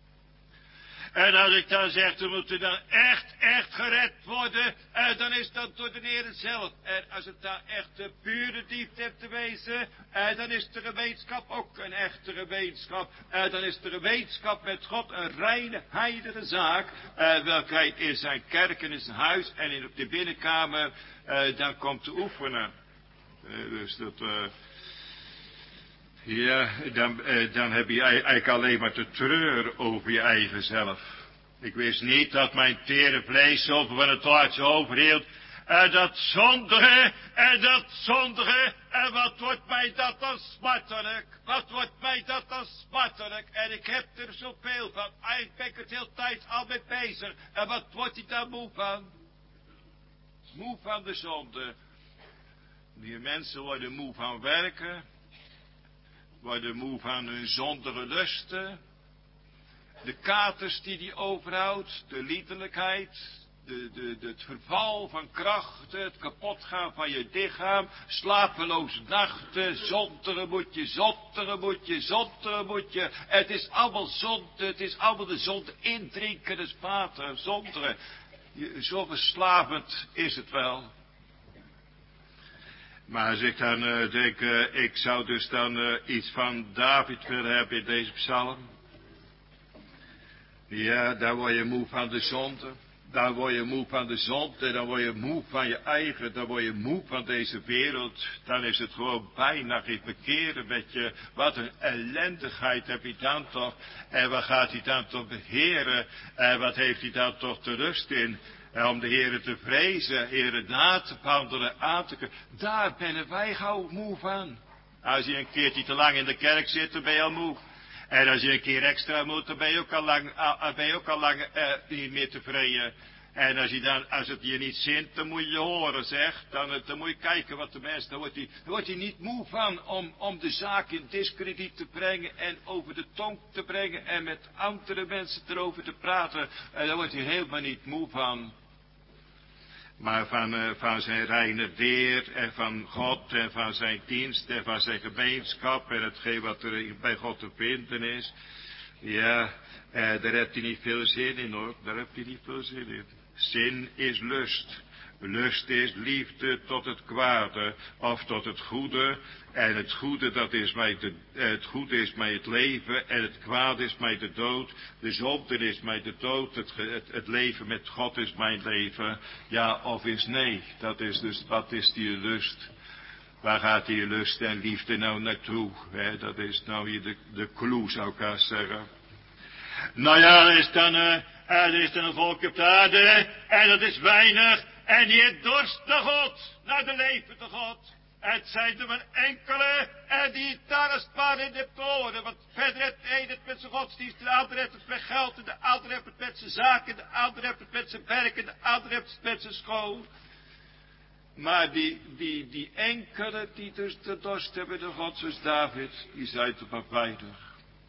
En als ik dan zeg, we moeten dan echt, echt gered worden, eh, dan is dat door de Heer zelf. En als het daar echt de pure diepte heeft te wezen, eh, dan is de gemeenschap ook een echte gemeenschap. Eh, dan is de gemeenschap met God een reine, heilige zaak, eh, welke hij in zijn kerk en in zijn huis en in op de binnenkamer eh, dan komt te oefenen. Eh, dus dat... Uh, Ja, dan, eh, dan heb je eigenlijk alleen maar te treuren over je eigen zelf. Ik wist niet dat mijn tere vlees zoveel van het aardse overhield. En dat zondige, en dat zondige, en wat wordt mij dat dan smartelijk? Wat wordt mij dat dan smartelijk? En ik heb er zoveel van. Eigenlijk ben ik het heel tijd al mee bezig. En wat wordt hij daar moe van? Moe van de zonde. Die mensen worden moe van werken. Worden moe van hun zondige lusten. De katers die die overhoudt. De liederlijkheid. De, de, de, het verval van krachten. Het kapotgaan van je lichaam. Slapeloze nachten. Zondige moet je, zondige moet je, zondige moet je. Het is allemaal zonde. Het is allemaal de zonde. Indrinken, de spaten, zondige. Zo verslavend is het wel. Maar als ik dan uh, denk, uh, ik zou dus dan uh, iets van David willen hebben in deze psalm. Ja, daar word je moe van de zonde. Dan word je moe van de zonde, dan word je moe van je eigen, dan word je moe van deze wereld. Dan is het gewoon bijna geen verkeren met je. Wat een ellendigheid heb je dan toch. En wat gaat hij dan toch beheren? En wat heeft hij dan toch te rust in? En om de Heere te vrezen, Heere na te wandelen, aan te kunnen. Daar ben wij gauw moe van. Als je een keertje te lang in de kerk zit, dan ben je al moe. En als je een keer extra moet, dan ben je ook al lang, uh, ben je ook al lang uh, niet meer tevreden. En als, je dan, als het je niet zint, dan moet je horen, zeg. Dan, dan moet je kijken wat de mensen, dan wordt hij, dan wordt hij niet moe van om, om de zaak in diskrediet te brengen en over de tong te brengen en met andere mensen erover te praten. En daar wordt hij helemaal niet moe van. Maar van, uh, van zijn reine weer en van God en van zijn dienst en van zijn gemeenschap en hetgeen wat er bij God te vinden is. Ja, uh, daar heb je niet veel zin in hoor, daar heb je niet veel zin in. Zin is lust. Lust is liefde tot het kwade of tot het goede. En het goede, dat is mij de, het goede is mij het leven en het kwade is mij de dood. De zonde is mij de dood, het, het, het leven met God is mijn leven. Ja of is nee, dat is dus, wat is die lust? Waar gaat die lust en liefde nou naartoe? He, dat is nou hier de, de clue, zou ik haast zeggen. Nou ja, er is dan, uh, er is dan een volk op de aarde, en dat is weinig, en die heeft dorst naar God, naar de levende God. Het zijn er maar enkele, en die daar als maar in de toren, want verder heeft de een het met zijn godsdienst, de ander heeft het met geld, en de ander heeft het met zijn zaken, de ander heeft het met zijn werk, en de ander heeft het met zijn school. Maar die, die, die enkele die dus de dorst hebben, de God zoals David, die zijn er maar weinig.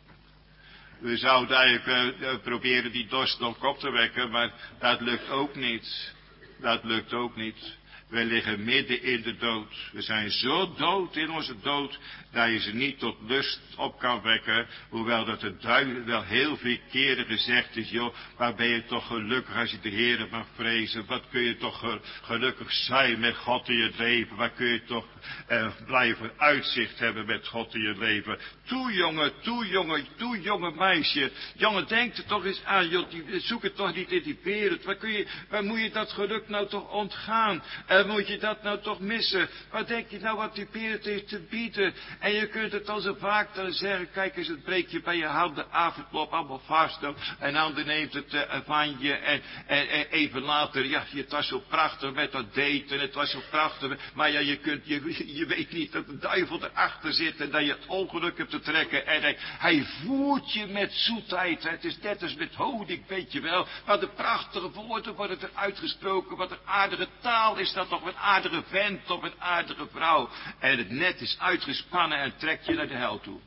We zouden eigenlijk uh, proberen die dorst nog op te wekken, maar dat lukt ook niet. Dat lukt ook niet. We liggen midden in de dood. We zijn zo dood in onze dood, dat je ze niet tot lust op kan wekken. Hoewel dat de duivel wel heel veel keren gezegd is, joh, waar ben je toch gelukkig als je de Heere mag vrezen. Wat kun je toch gelukkig zijn met God in je leven. Waar kun je toch eh, blijven uitzicht hebben met God in je leven. Toe jongen, toe jongen, toe jonge meisje. Jongen, denk er toch eens aan, joh, die, zoek het toch niet in die wereld. Waar, kun je, waar moet je dat geluk nou toch ontgaan? En moet je dat nou toch missen? Wat denk je nou wat die wereld heeft te bieden? En je kunt het al zo vaak dan zeggen, kijk eens, het breekt je bij je handen, avondklop allemaal vast. En ander neemt het uh, van je en, en, en even later, ja, het was zo prachtig met dat date en het was zo prachtig. Maar ja, je, kunt, je, je weet niet dat de duivel erachter zit en dat je het ongeluk hebt te trekken. En hij, hij voert je met zoetheid. Het is net als met honing, weet je wel. Wat de prachtige woorden worden er uitgesproken, wat een aardige taal is dat toch een aardige vent of een aardige vrouw. En het net is uitgespannen en trekt je naar de hel toe.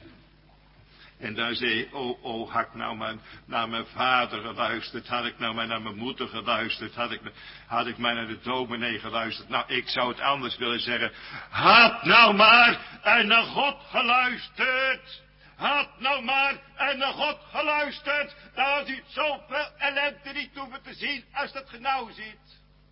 En daar zei je, oh, oh, had ik nou maar naar mijn vader geluisterd, had ik nou maar naar mijn moeder geluisterd, had ik, had ik maar naar de dominee geluisterd. Nou, ik zou het anders willen zeggen, had nou maar en naar God geluisterd. Had nou maar en naar God geluisterd, dan had u zoveel ellende niet hoeven te zien als dat ge nou ziet.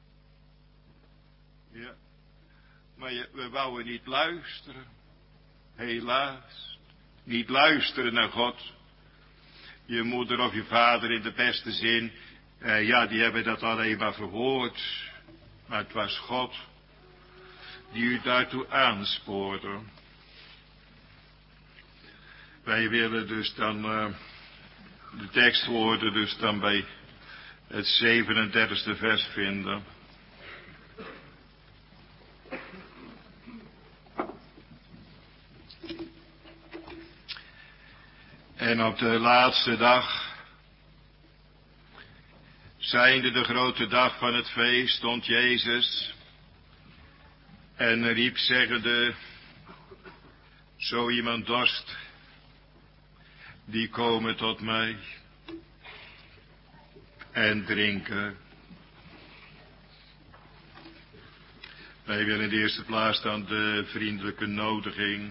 Ja, maar je, we wouden niet luisteren. Helaas. Niet luisteren naar God. Je moeder of je vader in de beste zin. Eh, ja, die hebben dat alleen maar verhoord. Maar het was God die u daartoe aanspoorde. Wij willen dus dan uh, de tekstwoorden dus dan bij het zevenendertigste vers vinden. En op de laatste dag, zijnde de grote dag van het feest, stond Jezus en riep zeggende, zo iemand dorst, die komen tot mij en drinken. Wij willen in de eerste plaats dan de vriendelijke nodiging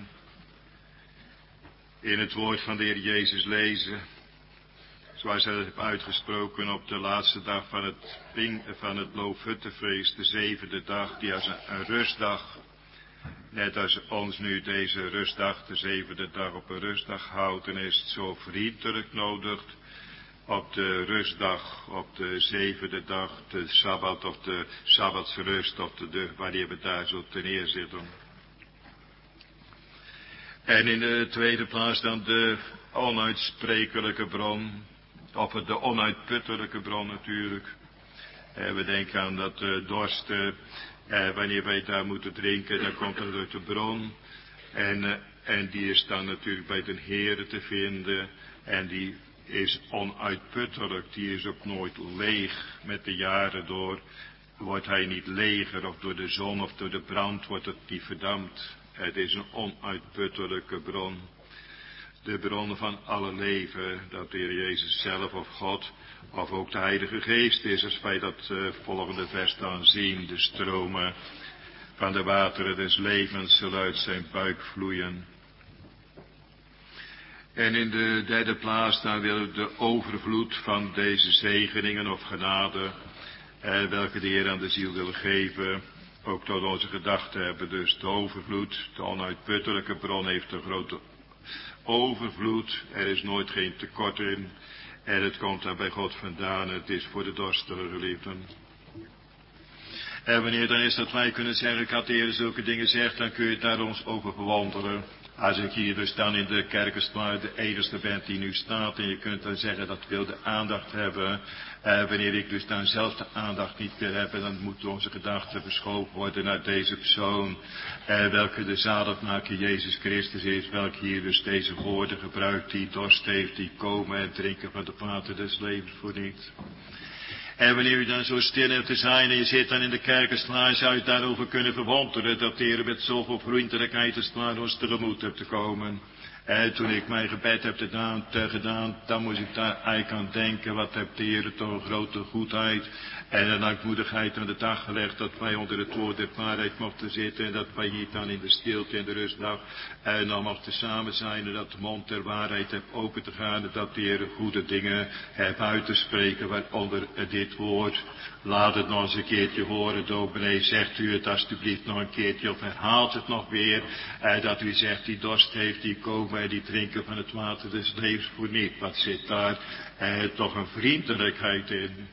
in het woord van de Heer Jezus lezen. Zoals hij het heeft uitgesproken op de laatste dag van het, van het Loofhuttenfeest, de zevende dag, die als een, een rustdag, net als ons nu deze rustdag, de zevende dag op een rustdag houdt, en is het zo vriendelijk nodig op de rustdag, op de zevende dag, de Sabbat of de Sabbatsrust, of de, de wanneer we daar zo ten neer zitten. En in de tweede plaats dan de onuitsprekelijke bron, of de onuitputtelijke bron natuurlijk. En we denken aan dat uh, dorst, uh, wanneer wij daar moeten drinken, dan komt dat uit de bron. En uh, En die is dan natuurlijk bij de Heere te vinden. En die is onuitputtelijk. Die is ook nooit leeg. Met de jaren door wordt hij niet leger. Of door de zon of door de brand wordt het niet verdampt. Het is een onuitputtelijke bron. De bron van alle leven. Dat de Heer Jezus zelf of God. Of ook de Heilige Geest is. Als wij dat uh, volgende vers dan zien. De stromen van de wateren des levens zullen uit zijn buik vloeien. En in de derde plaats dan wil de overvloed van deze zegeningen of genade, eh, welke de Heer aan de ziel wil geven, ook tot onze gedachten hebben. Dus de overvloed, de onuitputtelijke bron heeft een grote overvloed. Er is nooit geen tekort in. En het komt daar bij God vandaan. Het is voor de dorstige geliefden. En wanneer dan is dat wij kunnen zeggen, ik had de Heer zulke dingen gezegd, dan kun je daar ons over verwonderen. Als ik hier dus dan in de kerkensklaar de enigste ben die nu staat, en je kunt dan zeggen dat wil de aandacht hebben. Eh, wanneer ik dus dan zelf de aandacht niet wil hebben, dan moet onze gedachten verschoven worden naar deze persoon. Eh, welke de zaligmaker Jezus Christus is, welke hier dus deze woorden gebruikt, die dorst heeft, die komen en drinken van de water des levens voor niet. En wanneer u dan zo stil hebt te zijn en je zit dan in de kerkensklaar, zou je daarover kunnen verwonderen dat de Heer met zoveel vriendelijkheid als het ware ons tegemoet hebt te komen. En toen ik mijn gebed heb gedaan, te gedaan, dan moest ik daar eigenlijk aan denken, wat heeft de Heer toch een grote goedheid en een uitmoedigheid aan de dag gelegd, dat wij onder het woord der waarheid mochten zitten en dat wij hier dan in de stilte en de rustdag en dan mochten samen zijn en dat de mond der waarheid heb open te gaan en dat de Heer goede dingen heb uit te spreken, waaronder dit woord. Laat het nog eens een keertje horen, dominee, zegt u het alstublieft nog een keertje of herhaalt het nog weer, eh, dat u zegt die dorst heeft, die komen en die drinken van het water des levens voor niet. Wat zit daar eh, toch een vriendelijkheid in?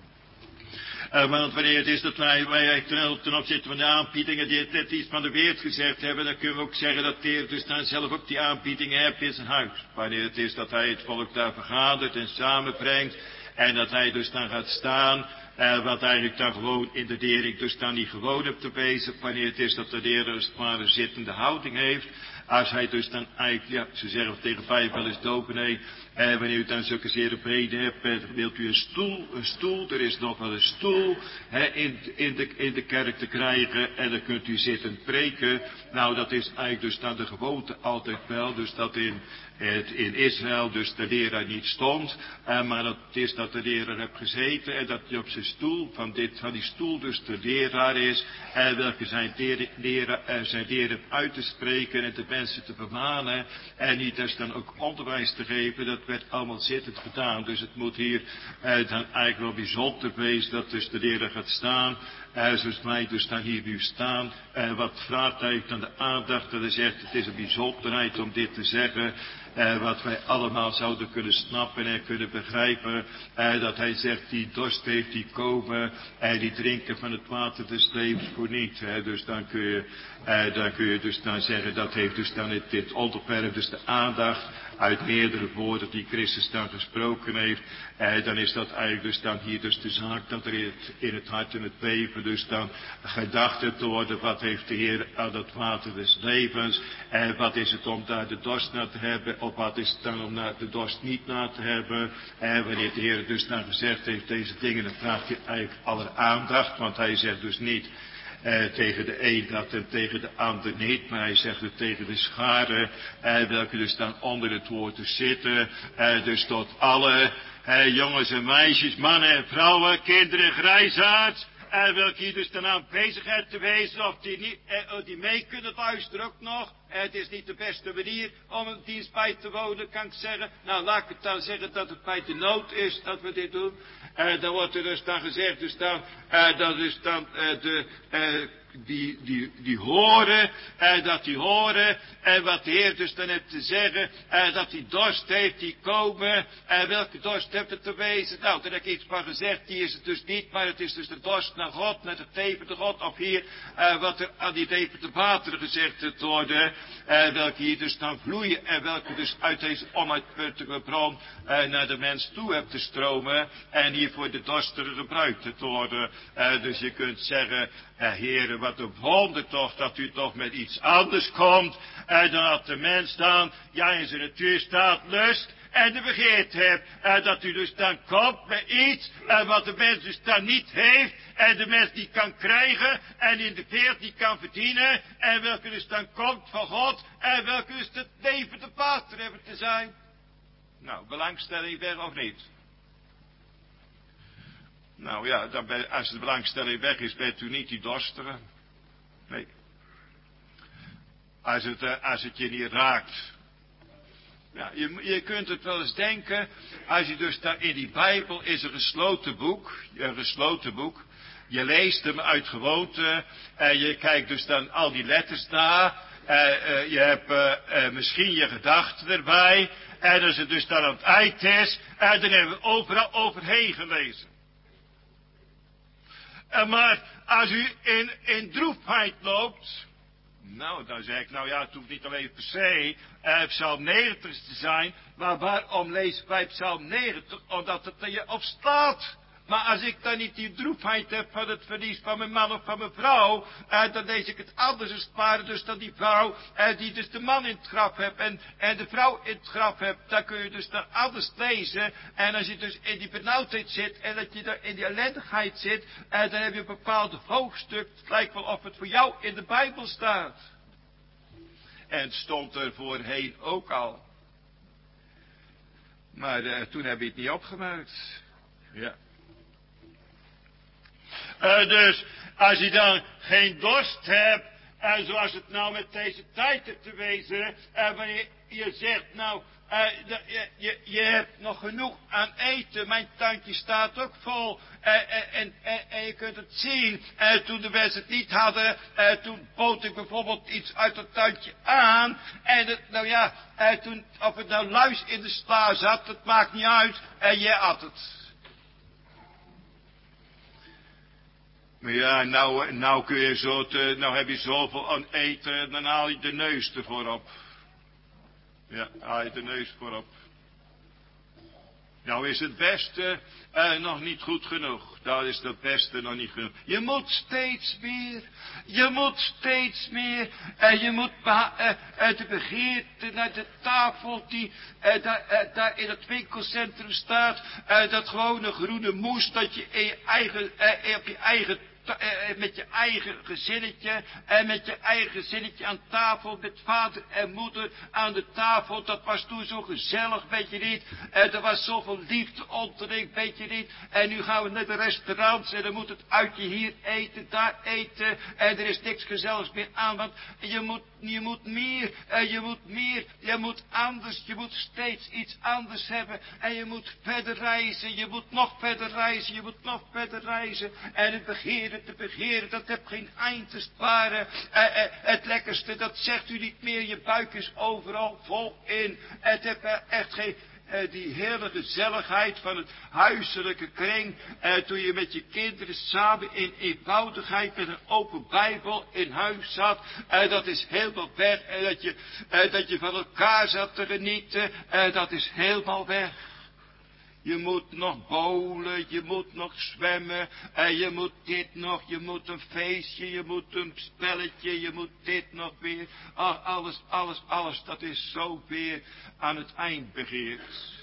Uh, want wanneer het is dat wij, wij ten, ten opzichte van de aanbiedingen die het net iets van de weerd gezegd hebben, dan kunnen we ook zeggen dat de Heer dus dan zelf ook die aanbiedingen heeft in zijn huis. Wanneer het is dat hij het volk daar vergadert en samenbrengt en dat hij dus dan gaat staan, uh, wat eigenlijk dan gewoon in de dering dus dan niet gewoon hebt te wezen, wanneer het is dat de Heer als het ware zittende houding heeft. Als hij dus dan eigenlijk, ja, ze zeggen tegen vijf wel eens dominee, en wanneer u dan zulke zere vrede hebt, wilt u een stoel, een stoel, er is nog wel een stoel he, in, in, de, in de kerk te krijgen en dan kunt u zitten preken. Nou, dat is eigenlijk dus dan de gewoonte altijd wel, dus dat in, het, in Israël dus de leraar niet stond, eh, maar dat is dat de leraar heeft gezeten en dat hij op zijn stoel, van, dit, van die stoel dus de leraar is, en welke zijn leraar, eh, zijn leer heeft uit te spreken en de mensen te vermanen en niet dus dan ook onderwijs te geven, dat werd allemaal zittend gedaan. Dus het moet hier eh, dan eigenlijk wel bijzonder wezen dat dus de leraar gaat staan. Uh, zoals wij dus dan hier nu staan. Uh, wat vraagt hij dan de aandacht. Dat hij zegt het is een bijzonderheid om dit te zeggen. Uh, wat wij allemaal zouden kunnen snappen en kunnen begrijpen. Uh, dat hij zegt die dorst heeft die komen. En uh, die drinken van het water des levens voor niet. Uh, dus dan kun je, uh, dan kun je dus dan zeggen dat heeft dus dan dit, dit onderwerp dus de aandacht. Uit meerdere woorden die Christus dan gesproken heeft. Eh, dan is dat eigenlijk dus dan hier dus de zaak dat er in het, in het hart en het leven dus dan gedacht te worden. Wat heeft de Heer aan dat water des levens? En wat is het om daar de dorst naar te hebben? Of wat is het dan om naar de dorst niet naar te hebben? En wanneer de Heer dus dan gezegd heeft deze dingen, dan vraagt hij eigenlijk aller aandacht. Want hij zegt dus niet Uh, tegen de een dat en tegen de ander niet, maar hij zegt het tegen de scharen, uh, welke dus dan onder het woord te zitten, uh, dus tot alle uh, jongens en meisjes, mannen en vrouwen, kinderen, grijsaards, uh, welke hier dus dan aanwezig hebben te wezen, of die, niet, uh, die mee kunnen luisteren ook nog. Uh, het is niet de beste manier om een dienst bij te wonen, kan ik zeggen. Nou, laat ik het dan zeggen dat het bij de nood is dat we dit doen. Uh, dan wordt er dus dan gezegd, dus dan, uh, dat is dan uh, de, uh, die, die, die horen, uh, dat die horen, en uh, wat de Heer dus dan heeft te zeggen, uh, dat die dorst heeft, die komen, en uh, welke dorst heeft het te wezen? Nou, daar heb ik iets van gezegd, die is het dus niet, maar het is dus de dorst naar God, naar de levende God, of hier, uh, wat er aan die levende wateren gezegd worden, uh, welke hier dus dan vloeien, en welke dus uit deze onuitputtelijke bron uh, naar de mens toe hebt te stromen, en hier voor de dorstigen gebruikt te worden. Uh, dus je kunt zeggen, uh, Heere, wat een wonder toch, dat u toch met iets anders komt, en dan dat de mens dan, ja, in zijn natuur staat, lust en de begeerte hebt. En dat u dus dan komt met iets, en wat de mens dus dan niet heeft, en de mens die kan krijgen, en in de wereld die kan verdienen, en welke dus dan komt van God, en welke dus het leven de pater hebben te zijn. Nou, belangstelling weg of niet? Nou ja, dan ben, als de belangstelling weg is, bent u niet die dorstige. Nee. Als het, uh, als het je niet raakt. Ja, je, je kunt het wel eens denken, als je dus daar in die Bijbel is een gesloten boek, een gesloten boek. Je leest hem uit gewoonte, en je kijkt dus dan al die letters na. Uh, uh, je hebt uh, uh, misschien je gedachten erbij. En als het dus dan aan het eind is, uh, dan hebben we overal overheen gelezen. Uh, maar als u in, in droefheid loopt, nou dan zeg ik, nou ja, het hoeft niet alleen per se uh, Psalm negentig te zijn, maar waarom lezen wij Psalm negentig? Omdat het er je op staat. Maar als ik dan niet die droefheid heb van het verlies van mijn man of van mijn vrouw, eh, dan lees ik het anders als het ware dus dan die vrouw, eh, die dus de man in het graf hebt en, en de vrouw in het graf hebt, dan kun je dus dan anders lezen. En als je dus in die benauwdheid zit en dat je daar in die ellendigheid zit, eh, dan heb je een bepaald hoofdstuk, het lijkt wel of het voor jou in de Bijbel staat. En het stond er voorheen ook al. Maar eh, toen heb je het niet opgemerkt. Ja. Uh, dus, als je dan geen dorst hebt, en uh, zoals het nou met deze tijd hebt te wezen, uh, wanneer je zegt, nou, uh, de, je, je, je hebt nog genoeg aan eten, mijn tuintje staat ook vol, uh, uh, en, uh, en je kunt het zien, uh, toen de mensen het niet hadden, uh, toen bood ik bijvoorbeeld iets uit het tuintje aan, en het, nou ja, uh, toen, of het nou luis in de sla zat, dat maakt niet uit, en uh, je at het. Maar ja, nou, nou kun je zo te, nou heb je zoveel aan eten, dan haal je de neus ervoor op. Ja, haal je de neus voorop. Nou is het beste uh, nog niet goed genoeg. Dat is het beste nog niet genoeg. Je moet steeds meer. Je moet steeds meer. En uh, je moet uh, uh, de begeerte naar de tafel die uh, daar, uh, daar in het winkelcentrum staat. Uh, dat gewone groene moes dat je in je eigen, uh, op je eigen met je eigen gezinnetje en met je eigen gezinnetje aan tafel met vader en moeder aan de tafel. Dat was toen zo gezellig, weet je niet. En er was zoveel liefde onderling, weet je niet. En nu gaan we naar de restaurants en dan moet het uitje hier eten, daar eten. En er is niks gezelligs meer aan, want je moet, je moet meer, en je moet meer, je moet anders, je moet steeds iets anders hebben. En je moet verder reizen, je moet nog verder reizen, je moet nog verder reizen. En het begeren, te begeren, dat heeft geen eind te sparen. Eh, eh, het lekkerste, dat zegt u niet meer, je buik is overal vol in. Het heeft uh, echt geen, uh, die hele gezelligheid van het huiselijke kring. Uh, toen je met je kinderen samen in eenvoudigheid met een open Bijbel in huis zat. Uh, dat is helemaal weg. En dat je, uh, dat je van elkaar zat te genieten. Uh, dat is helemaal weg. Je moet nog bowlen, je moet nog zwemmen, en je moet dit nog, je moet een feestje, je moet een spelletje, je moet dit nog weer. Ach, alles, alles, alles, dat is zo weer aan het eind begeerd.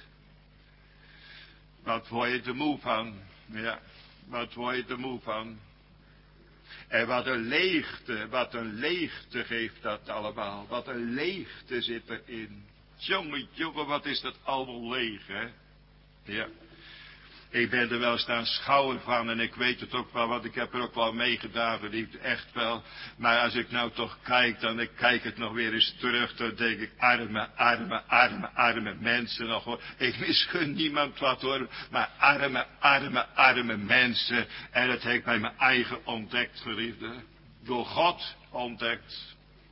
Wat word je er moe van? Ja, wat word je er moe van? En wat een leegte, wat een leegte geeft dat allemaal. Wat een leegte zit erin. Jongen, jongen, wat is dat allemaal leeg, hè? Ja, ik ben er wel eens aan schouwer van en ik weet het ook wel, want ik heb er ook wel meegedaan, verliefd, echt wel. Maar als ik nou toch kijk, dan ik kijk het nog weer eens terug, dan denk ik, arme, arme, arme, arme mensen nog hoor. Ik misgun niemand wat hoor, maar arme, arme, arme mensen. En dat heb ik bij mijn eigen ontdekt, geliefde. Door God ontdekt.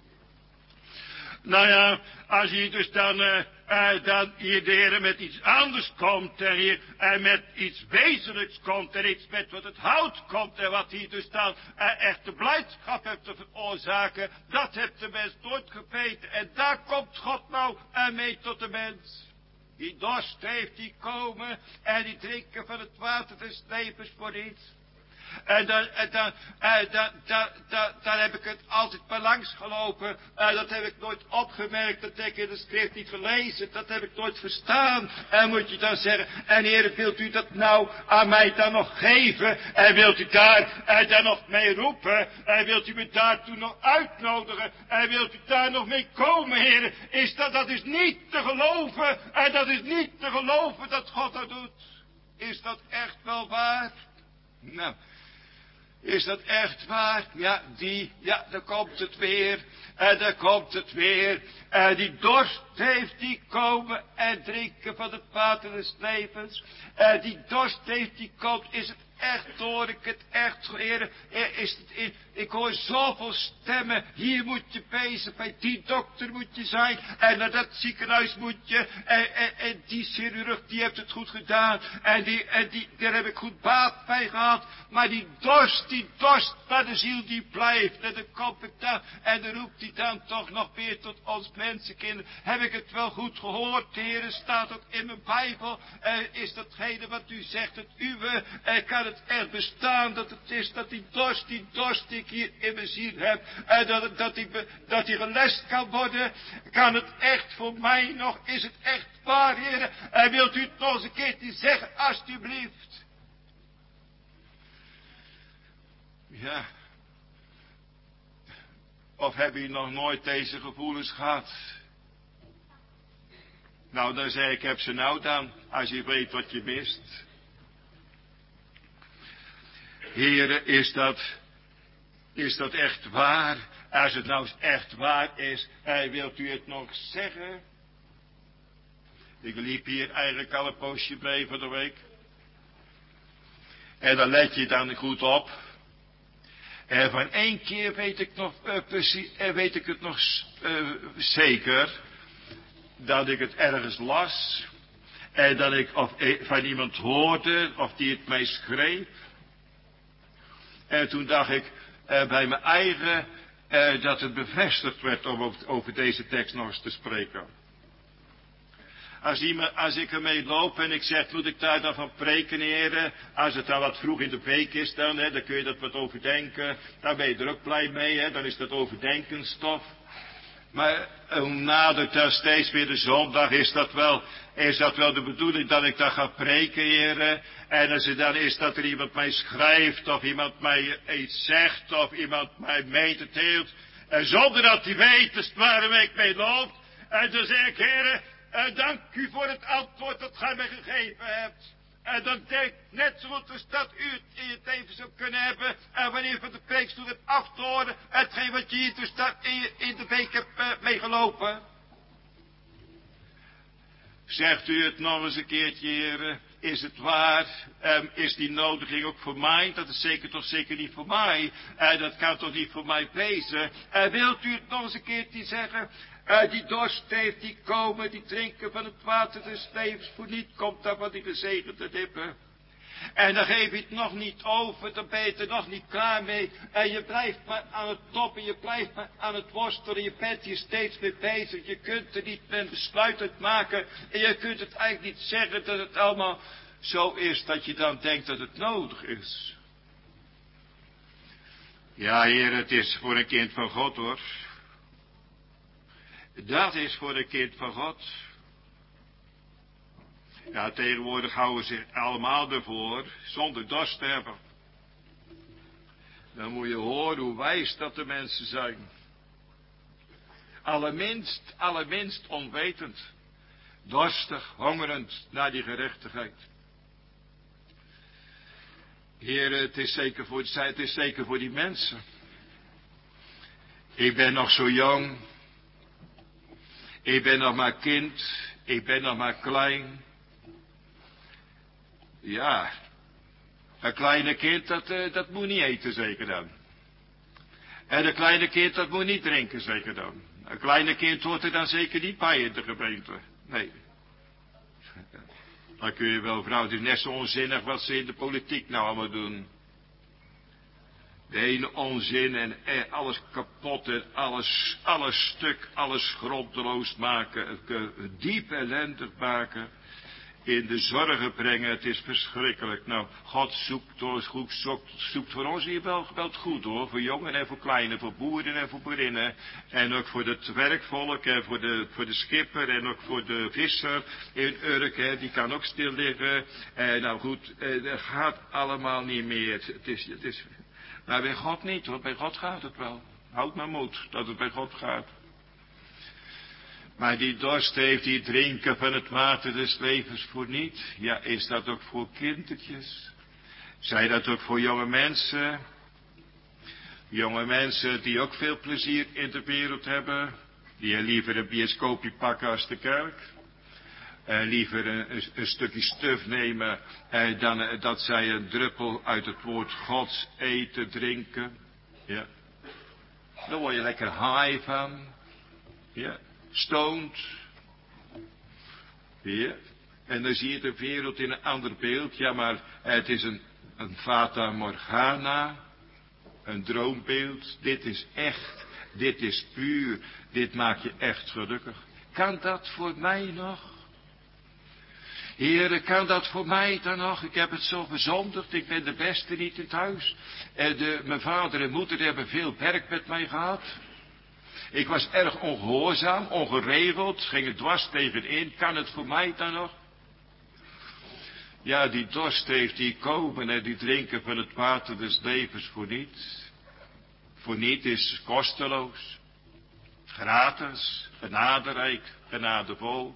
Nou ja, als je dus dan, uh, uh, dan hier de Heer met iets anders komt en hier uh, met iets wezenlijks komt en iets met wat het hout komt en wat hier dus dan uh, echte blijdschap heeft te veroorzaken, dat heeft de mens nooit geweten. En daar komt God nou uh, mee tot de mens. Die dorst heeft, die komen en die drinken van het water des levens voor iets. En dan, en dan, en dan, dan, dan, dan heb ik het altijd maar langs gelopen. En dat heb ik nooit opgemerkt. Dat heb ik in de schrift niet gelezen. Dat heb ik nooit verstaan. En moet je dan zeggen, en Heer, wilt u dat nou aan mij dan nog geven? En wilt u daar en dan nog mee roepen? En wilt u me daartoe nog uitnodigen? En wilt u daar nog mee komen, Heer? Is dat, dat is niet te geloven. En dat is niet te geloven dat God dat doet. Is dat echt wel waar? Nou, is dat echt waar? Ja, die, ja, daar komt het weer. En daar komt het weer. En die dorst heeft die komen en drinken van het water des levens. En die dorst heeft die komt. Is het echt, hoor ik het echt, Heer? Is het in, ik hoor zoveel stemmen. Hier moet je bezig, bij die dokter moet je zijn. En naar dat ziekenhuis moet je. En, en, en die chirurg, die heeft het goed gedaan. En, die, en die, daar heb ik goed baat bij gehad. Maar die dorst, die dorst naar de ziel die blijft. En dan kom ik dan. En dan roept hij dan toch nog weer tot ons mensenkind. Heb ik het wel goed gehoord, Heer? Staat dat in mijn Bijbel? Eh, is datgene wat u zegt het uwe? Eh, kan het echt bestaan dat het is dat die dorst, die dorst die ik hier in mijn ziel heb, en dat, dat, die, dat die gelest kan worden? Kan het echt voor mij nog? Is het echt waar, Heer? En wilt u het nog eens een keertje zeggen, alstublieft? Ja. Of heb je nog nooit deze gevoelens gehad? Nou, dan zeg ik, heb ze nou dan, als je weet wat je mist. Heren, is dat, is dat echt waar? Als het nou echt waar is, eh, wilt u het nog zeggen? Ik liep hier eigenlijk al een poosje mee van de week. En dan let je dan goed op. En van één keer weet ik nog, uh, precies, uh, weet ik het nog uh, zeker, dat ik het ergens las. En dat ik of, uh, van iemand hoorde, of die het mij schreef. En toen dacht ik uh, bij mijn eigen uh, dat het bevestigd werd om over, over deze tekst nog eens te spreken. Als, iemand, als ik ermee loop en ik zeg, moet ik daar dan van preken, heren? Als het dan wat vroeg in de week is dan, hè, dan kun je dat wat overdenken. Daar ben je er ook blij mee, hè, dan is dat overdenkenstof. Maar hoe nader dan steeds weer de zondag is dat wel, is dat wel de bedoeling dat ik dan ga preken, heren. En als het dan is dat er iemand mij schrijft, of iemand mij iets zegt, of iemand mij mededeelt. En zonder dat hij weet dus waarom ik mee loop. En dan zeg ik, heren, en dank u voor het antwoord dat gij mij gegeven hebt. En dan denk ik net zo goed als dat u het in het leven zou kunnen hebben. En wanneer van de preekstoel hebt af te horen. Hetgeen wat je hier dus dat in, je, in de week hebt uh, meegelopen. Zegt u het nog eens een keertje, heren. Is het waar? Um, is die nodiging ook voor mij? Dat is zeker toch zeker niet voor mij. En uh, dat kan toch niet voor mij wezen. En uh, wilt u het nog eens een keertje zeggen? Uh, die dorst heeft, die komen, die drinken van het water des levens. Voor niet komt daar van die gezegende dippen. En dan geef je het nog niet over, dan ben je er nog niet klaar mee. En je blijft maar aan het toppen, je blijft maar aan het worstelen. Je bent hier steeds mee bezig. Je kunt er niet een besluit uit maken. En je kunt het eigenlijk niet zeggen dat het allemaal zo is dat je dan denkt dat het nodig is. Ja, Heer, het is voor een kind van God, hoor. Dat is voor een kind van God. Ja, tegenwoordig houden ze allemaal ervoor, zonder dorst te hebben. Dan moet je horen hoe wijs dat de mensen zijn. Allerminst, allerminst onwetend. Dorstig, hongerend naar die gerechtigheid. Heer, het is zeker voor, het is zeker voor die mensen. Ik ben nog zo jong. Ik ben nog maar kind. Ik ben nog maar klein. Ja, een kleine kind, dat, uh, dat moet niet eten, zeker dan. En een kleine kind, dat moet niet drinken, zeker dan. Een kleine kind hoort er dan zeker niet bij in de gemeente. Nee. Dan kun je wel, vrouw, het is net zo onzinnig wat ze in de politiek nou allemaal doen. De ene onzin en eh, alles kapot en alles, alles stuk, alles grondeloos maken. Het, uh, diep ellendig maken. in de zorgen brengen. Het is verschrikkelijk. Nou, God zoekt, zoekt, zoekt, zoekt voor ons hier wel, wel het goed hoor. Voor jongen en voor kleinen, voor boeren en voor boerinnen. En ook voor het werkvolk en voor de, voor de schipper en ook voor de visser in Urk. Hè, die kan ook stil liggen. En nou goed, eh, dat gaat allemaal niet meer. Het is, het is, maar bij God niet hoor, bij God gaat het wel. Houd maar moed dat het bij God gaat. Maar die dorst heeft, die drinken van het water des levens voor niet. Ja, is dat ook voor kindertjes? Zijn dat ook voor jonge mensen? Jonge mensen die ook veel plezier in de wereld hebben. Die liever een bioscoopje pakken als de kerk. Uh, liever een, een, een stukje stuf nemen uh, dan uh, dat zij een druppel uit het woord Gods eten, drinken. Ja. Daar word je lekker high van. Ja. Stoned. Ja. En dan zie je de wereld in een ander beeld. Ja, maar het is een, een fata morgana. Een droombeeld. Dit is echt. Dit is puur. Dit maakt je echt gelukkig. Kan dat voor mij nog? Heere, kan dat voor mij dan nog? Ik heb het zo verzondigd. Ik ben de beste niet in het huis. En de, mijn vader en moeder hebben veel werk met mij gehad. Ik was erg ongehoorzaam, ongeregeld, ging er dwars tegenin. Kan het voor mij dan nog? Ja, die dorst heeft, die komen en die drinken van het water des levens voor niets. Voor niet is kosteloos. Gratis, genaderijk, genadevol.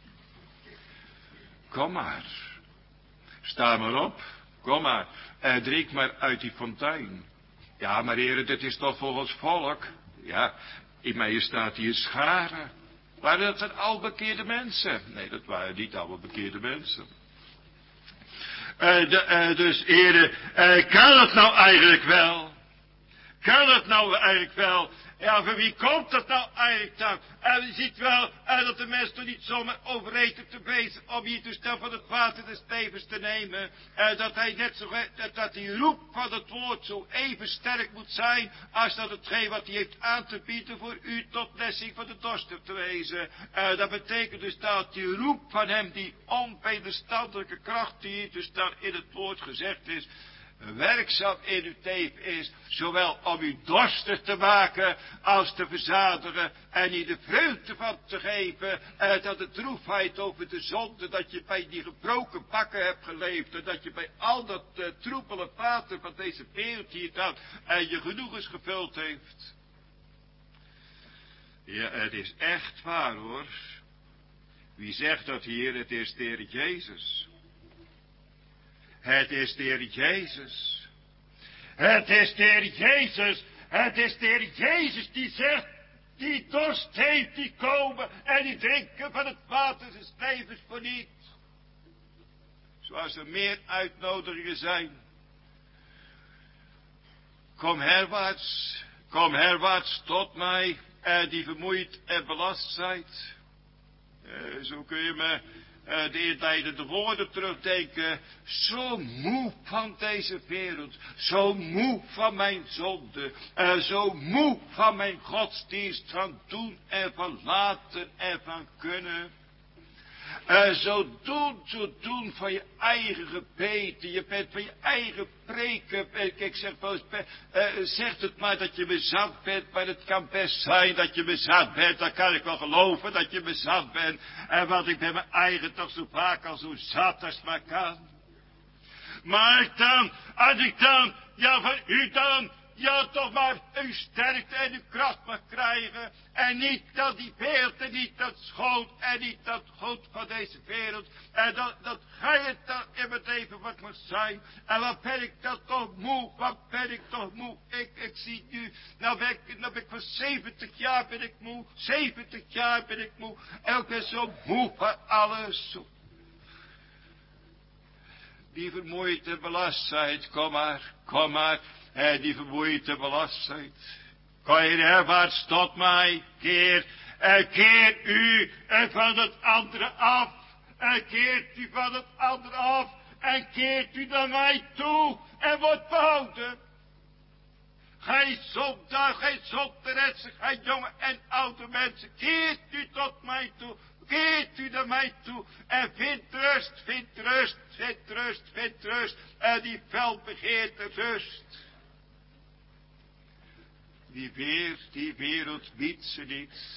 Kom maar. Sta maar op. Kom maar. En drink maar uit die fontein. Ja, maar heren, dit is toch voor ons volk? Ja, in mij staat hier scharen. Waren dat dan al bekeerde mensen? Nee, dat waren niet allemaal bekeerde mensen. Uh, de, uh, dus heren, uh, kan het nou eigenlijk wel? Kan het nou eigenlijk wel? Ja, voor wie komt dat nou eigenlijk dan? En je ziet wel uh, dat de mens toch niet zomaar overeten te wezen om hier dus dan van het water des levens te nemen. Uh, dat hij net zo, dat, dat die roep van het woord zo even sterk moet zijn als dat hetgeen wat hij heeft aan te bieden voor u tot lessing van de dorst te wezen. Uh, dat betekent dus dat die roep van hem, die onwederstandelijke kracht die dus dan in het woord gezegd is, werkzaam in uw leven is, zowel om u dorstig te maken als te verzadigen en u de vreugde van te geven, eh, dat de droefheid over de zonde, dat je bij die gebroken bakken hebt geleefd en dat je bij al dat uh, troebele water van deze wereld hier dan en je genoegens gevuld heeft. Ja, het is echt waar hoor. Wie zegt dat hier? Het is de Heer Jezus. Het is de Heer Jezus. Het is de Heer Jezus. Het is de Heer Jezus die zegt, die dorst heeft, die komen en die drinken van het water des levens voor niet. Zoals er meer uitnodigingen zijn. Kom herwaarts, kom herwaarts tot mij, en die vermoeid en belast zijt. Uh, zo kun je me uh, de inleidende woorden terugdenken. Zo moe van deze wereld. Zo moe van mijn zonde. Uh, zo moe van mijn godsdienst. Van doen en van laten en van kunnen. Uh, zo doen, zo doen van je eigen gebeten. Je bent van je eigen preken. Ik zeg wel eens, uh, zeg het maar dat je bezat bent. Maar het kan best zijn dat je bezat bent. Dan kan ik wel geloven dat je bezat bent. En want ik ben mijn eigen toch zo vaak al zo zat als het maar kan. Maar dan, als ik dan, ja van u dan, ja toch maar uw sterkte en uw kracht mag krijgen. En niet dat die wereld en niet dat schoon en niet dat goed van deze wereld. En dat, dat gij het dan in mijn leven wat mag zijn. En wat ben ik dan toch moe, wat ben ik toch moe. Ik, ik zie nu, nou ben ik, nou ben ik van zeventig jaar ben ik moe. zeventig jaar ben ik moe. En ik ben zo moe van alles. Die vermoeid en belast zijt, kom maar, kom maar. En die vermoeid en belast zijt. Kom je herwaarts tot mij, keer, en keer u en van het andere af. En keert u van het andere af. En keert u naar mij toe en wordt behouden. Gij zondaar, gij zonderessen, gij jonge en oude mensen, keert u tot mij toe. Keert u naar mij toe en vindt rust, vindt rust, vindt rust, vindt rust. En die felbegeerte rust. Die weer, die wereld biedt ze niet.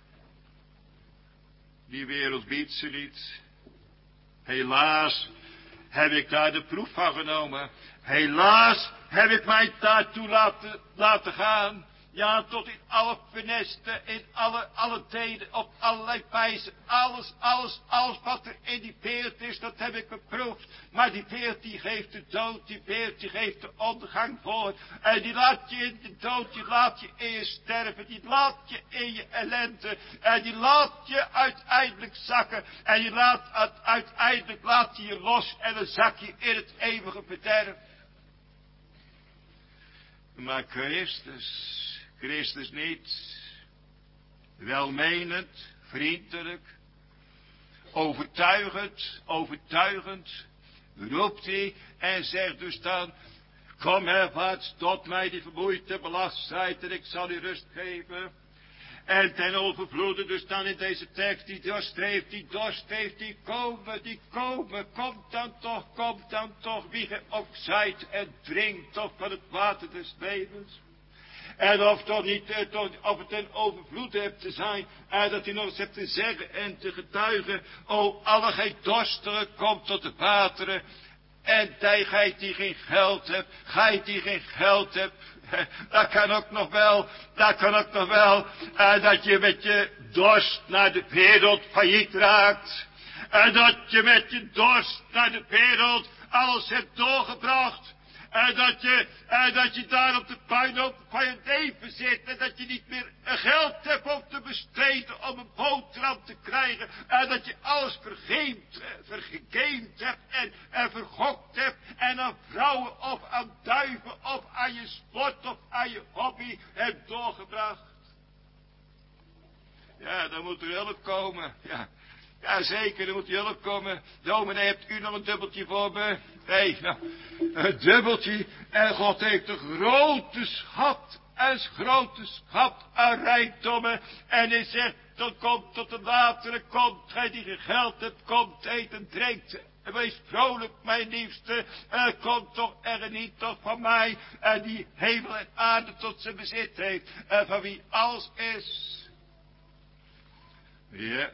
Die wereld biedt ze niet. Helaas heb ik daar de proef van genomen. Helaas heb ik mij daartoe laten, laten gaan. Ja, tot in alle vernesten, in alle, alle tijden, op allerlei wijzen. Alles, alles, alles wat er in die wereld is, dat heb ik beproefd. Maar die wereld die geeft de dood, die wereld die geeft de ondergang voor. En die laat je in de dood, die laat je in je sterven, die laat je in je ellende. En die laat je uiteindelijk zakken. En die laat, uiteindelijk laat je je los en dan zak je in het eeuwige verderf. Maar Christus... Christus niet, welmenend, vriendelijk, overtuigend, overtuigend, roept hij en zegt dus dan, kom herwaarts tot mij die vermoeid en belast zijt en ik zal u rust geven. En ten overvloede dus dan in deze tekst, die dorst heeft, die dorst heeft, die komen, die komen, komt dan toch, komt dan toch, wie ge ook zijt en drinkt toch van het water des levens. En of, toch niet, eh, toch, of het ten overvloed hebt te zijn. En dat hij nog eens hebt te zeggen en te getuigen. O, alle gij dorstigen, komt tot de wateren. En die, gij die geen geld hebt. Gij die geen geld hebt. Dat kan ook nog wel. Dat kan ook nog wel. En dat je met je dorst naar de wereld failliet raakt. En dat je met je dorst naar de wereld alles hebt doorgebracht. En dat je, en dat je daar op de puinhoop van je leven zit. En dat je niet meer geld hebt om te besteden om een boterham te krijgen. En dat je alles vergeemd, vergegamed hebt en, en vergokt hebt. En aan vrouwen of aan duiven of aan je sport of aan je hobby hebt doorgebracht. Ja, dan moet er hulp komen. Ja. Ja, zeker, er moet hulp komen. Dominee, hebt u nog een dubbeltje voor me? Nee, nou, een dubbeltje. En God heeft een grote schat, een grote schat aan rijkdommen. En hij zegt, dan komt tot de wateren, komt, gij die geen geld hebt, komt, eet en drinkt. En wees vrolijk, mijn liefste, en komt toch er niet toch van mij, en die hemel en aarde tot zijn bezit heeft, en van wie alles is. Ja.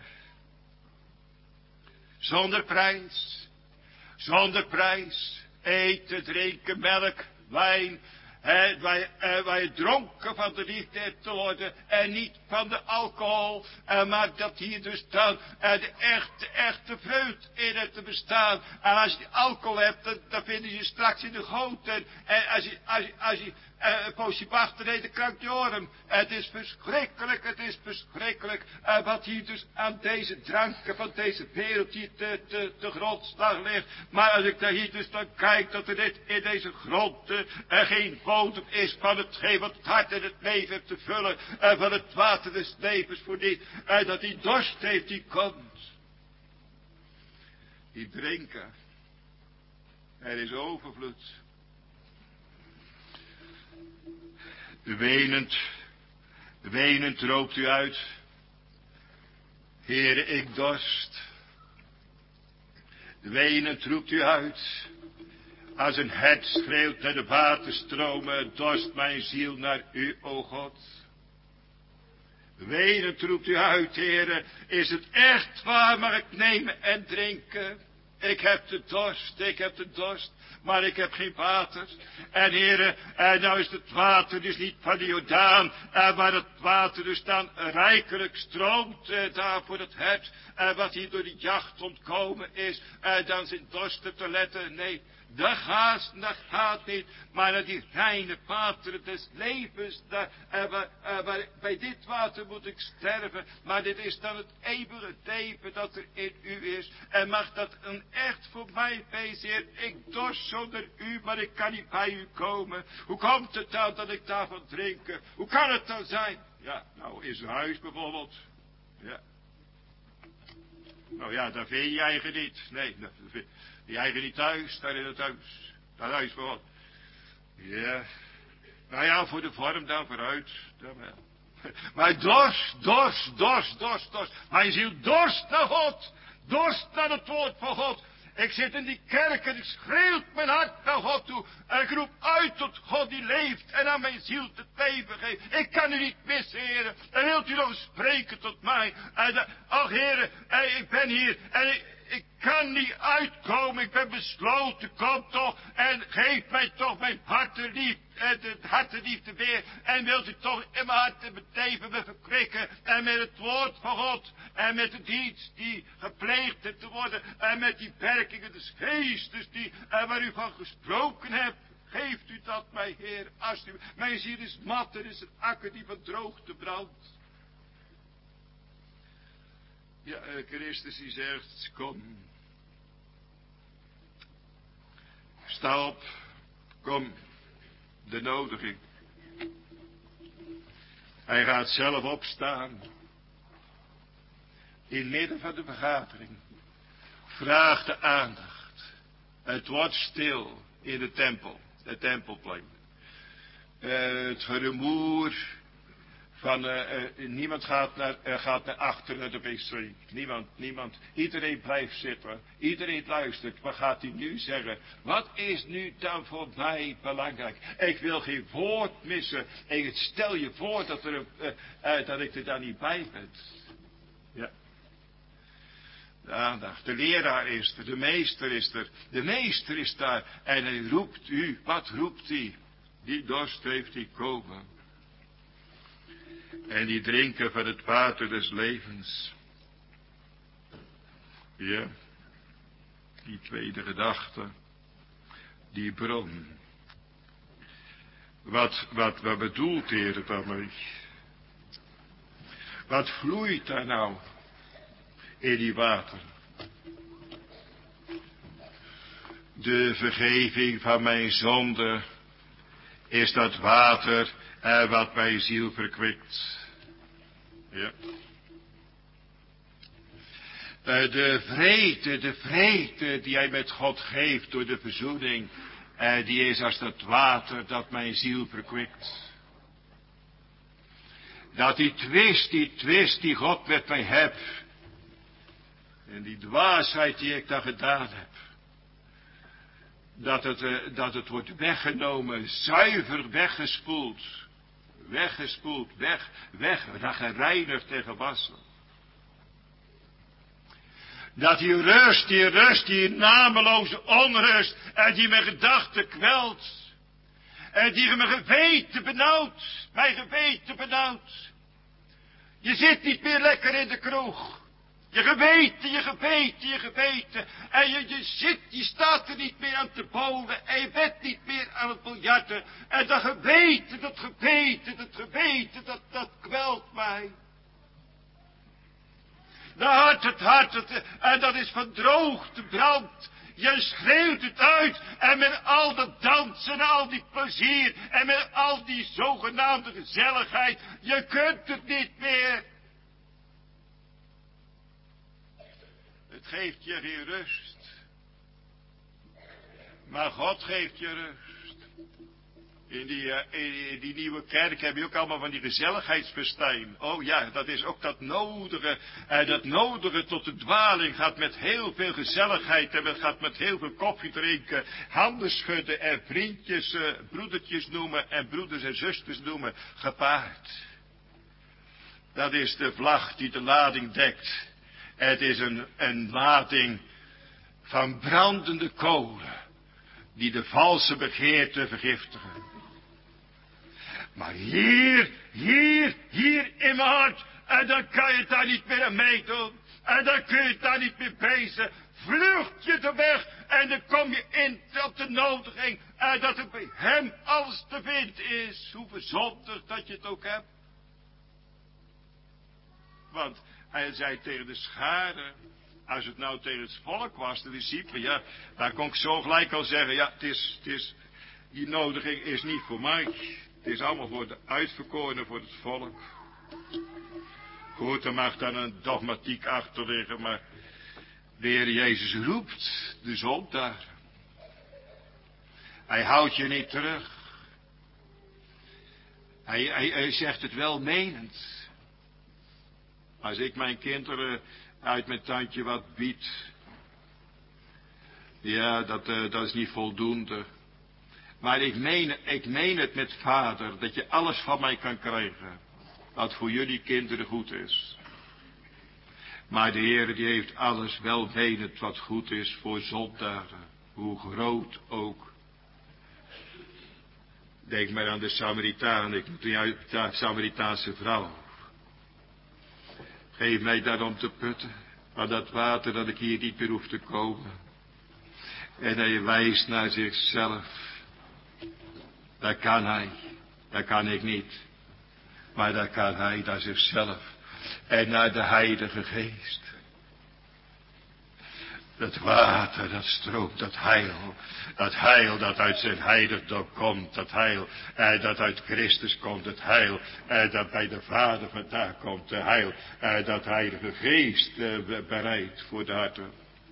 Zonder prijs, zonder prijs, eten, drinken, melk, wijn, hè, waar, je, eh, waar je dronken van de liefde hebt te worden en niet van de alcohol. En maakt dat hier dus dan eh, de echte, echte vreugd in het te bestaan. En als je die alcohol hebt, dan, dan vinden ze je straks in de goot. En, en als je, als je, als je Uh, een poosje wachten, nee, de krank je oren. Het is verschrikkelijk, het is verschrikkelijk. Uh, wat hier dus aan deze dranken van deze wereld hier te, te, te grondslag ligt. Maar als ik daar hier dus dan kijk, dat er dit in deze grond uh, uh, geen bodem is van hetgeen wat het hart en het leven heeft te vullen. En uh, van het water des levens voor die, uh, dat die dorst heeft, die komt. Die drinken. Er is overvloed. Wenend, wenend roept u uit. Heere, ik dorst. Wenend roept u uit. Als een hert schreeuwt naar de waterstromen, dorst mijn ziel naar u, o God. Wenend roept u uit, Heere, is het echt waar, mag ik nemen en drinken? Ik heb de dorst, ik heb de dorst, maar ik heb geen water. En heren, en nou is het water dus niet van de Jordaan, en maar het water dus dan rijkelijk stroomt eh, daar voor het hert, en wat hier door de jacht ontkomen is, en dan zijn dorsten te letten, nee. Dat gaat, dat gaat niet, maar naar die reine wateren des levens, daar, uh, waar, uh, waar, bij dit water moet ik sterven, maar dit is dan het eeuwige leven dat er in u is, en mag dat een echt voor mij wezen, Heer, ik dorst zonder u, maar ik kan niet bij u komen. Hoe komt het dan dat ik daarvan drinken? Hoe kan het dan zijn? Ja, nou, in zijn huis bijvoorbeeld, ja. Nou ja, daar vind je je eigen niet, nee, dat vind je eigen niet thuis, daar in het huis. Dat huis voor. Ja. Nou ja, voor de vorm dan vooruit. Dan wel. Maar dorst, dorst, dorst, dorst, dorst. Mijn ziel dorst naar God. Dorst naar het woord van God. Ik zit in die kerk en ik schreeuwt mijn hart naar God toe. En ik roep uit tot God die leeft en aan mijn ziel het leven geeft. Ik kan u niet missen, heren. En wilt u nog eens spreken tot mij. En, uh, ach, heren, uh, ik ben hier en ik, ik kan niet uitkomen. Ik ben besloten, kom toch en geef mij toch mijn harteliefde. En het harteliefde weer. En wilt u toch in mijn hart en mijn leven me verkwikken. En met het woord van God. En met de dienst die gepleegd heeft te worden. En met die werkingen des geestes die en waar u van gesproken hebt. Geeft u dat mij, Heer, alsjeblieft. Mijn ziel is mat, er is een akker die van droogte brandt. Ja, Christus die zegt, kom. Sta op, kom. De nodiging. Hij gaat zelf opstaan. In het midden van de vergadering. Vraagt de aandacht. Het wordt stil in de tempel. De tempelplein. Uh, het gerumoer van uh, uh, niemand gaat naar, uh, gaat naar achter naar de wc. Niemand, niemand. Iedereen blijft zitten. Iedereen luistert. Wat gaat hij nu zeggen? Wat is nu dan voor mij belangrijk? Ik wil geen woord missen. En stel je voor dat, er, uh, uh, dat ik er dan niet bij ben. Ja. De aandacht. De leraar is er. De meester is er. De meester is daar. En hij roept u. Wat roept hij? Die dorst heeft die komen. En die drinken van het water des levens. Ja. Die tweede gedachte. Die bron. Wat, wat, wat bedoelt de Heer daarmee? Wat vloeit daar nou? In die water. De vergeving van mijn zonde. Is dat water eh, wat mijn ziel verkwikt. Ja. Uh, de vrede, de vrede die hij met God geeft door de verzoening. Uh, die is als dat water dat mijn ziel verkwikt. Dat die twist, die twist die God met mij hebt. En die dwaasheid die ik dan gedaan heb. Dat het, uh, dat het wordt weggenomen, zuiver weggespoeld. Weggespoeld, weg, weg, gereinigd en gewassen. Dat die rust, die rust, die nameloze onrust, en die mijn gedachten kwelt. En die mijn geweten benauwt, mijn geweten benauwt. Je zit niet meer lekker in de kroeg. Je geweten, je geweten, je geweten. En je, je zit, je staat er niet meer aan te bowlen. En je bent niet meer aan het biljarten. En dat geweten, dat geweten, dat geweten, dat, dat kwelt mij. De hart, het hart, het, en dat is van droogte brand. Je schreeuwt het uit. En met al dat dansen en al die plezier. En met al die zogenaamde gezelligheid. Je kunt het niet meer. Het geeft je geen rust. Maar God geeft je rust. In die, uh, in die nieuwe kerk heb je ook allemaal van die gezelligheidsfestijn. Oh ja, dat is ook dat nodige. Uh, dat nodige tot de dwaling gaat met heel veel gezelligheid. En het gaat met heel veel koffie drinken. Handen schudden en vriendjes, uh, broedertjes noemen. En broeders en zusters noemen. Gepaard. Dat is de vlag die de lading dekt. Het is een, een lading van brandende kolen. Die de valse begeerte vergiftigen. Maar hier, hier, hier in mijn hart. En dan kan je daar niet meer aan meedoen. En dan kun je daar niet meer bezig. Vlucht je er weg. En dan kom je in op de nodiging. En dat er bij hem alles te vinden is. Hoe bezondigd dat je het ook hebt. Want hij zei tegen de schare. Als het nou tegen het volk was, de discipelen, ja, dan kon ik zo gelijk al zeggen, ja, het is, het is, die nodiging is niet voor mij. Het is allemaal voor de uitverkorenen, voor het volk. Goed, er mag dan een dogmatiek achter liggen, maar de Heer Jezus roept de zondaar. Hij houdt je niet terug. Hij, hij, hij zegt het welmenend. Als ik mijn kinderen uit mijn tandje wat bied. Ja, dat, uh, dat is niet voldoende. Maar ik meen, ik meen het met vader, dat je alles van mij kan krijgen. Wat voor jullie kinderen goed is. Maar de Heer die heeft alles welmenend wat goed is voor zondaren. Hoe groot ook. Denk maar aan de Samaritaan, ik moet uit de Samaritaanse vrouw. Geef mij daarom te putten, aan dat water dat ik hier niet meer hoef te komen. En hij wijst naar zichzelf. Dat kan hij, dat kan ik niet. Maar dat kan hij naar zichzelf en naar de Heilige Geest. Dat water, dat stroomt, dat heil. Dat heil dat uit zijn heiligdom komt. Dat heil eh, dat uit Christus komt. Het heil eh, dat bij de Vader vandaan komt. Het heil eh, dat Heilige Geest eh, bereidt voor de harten.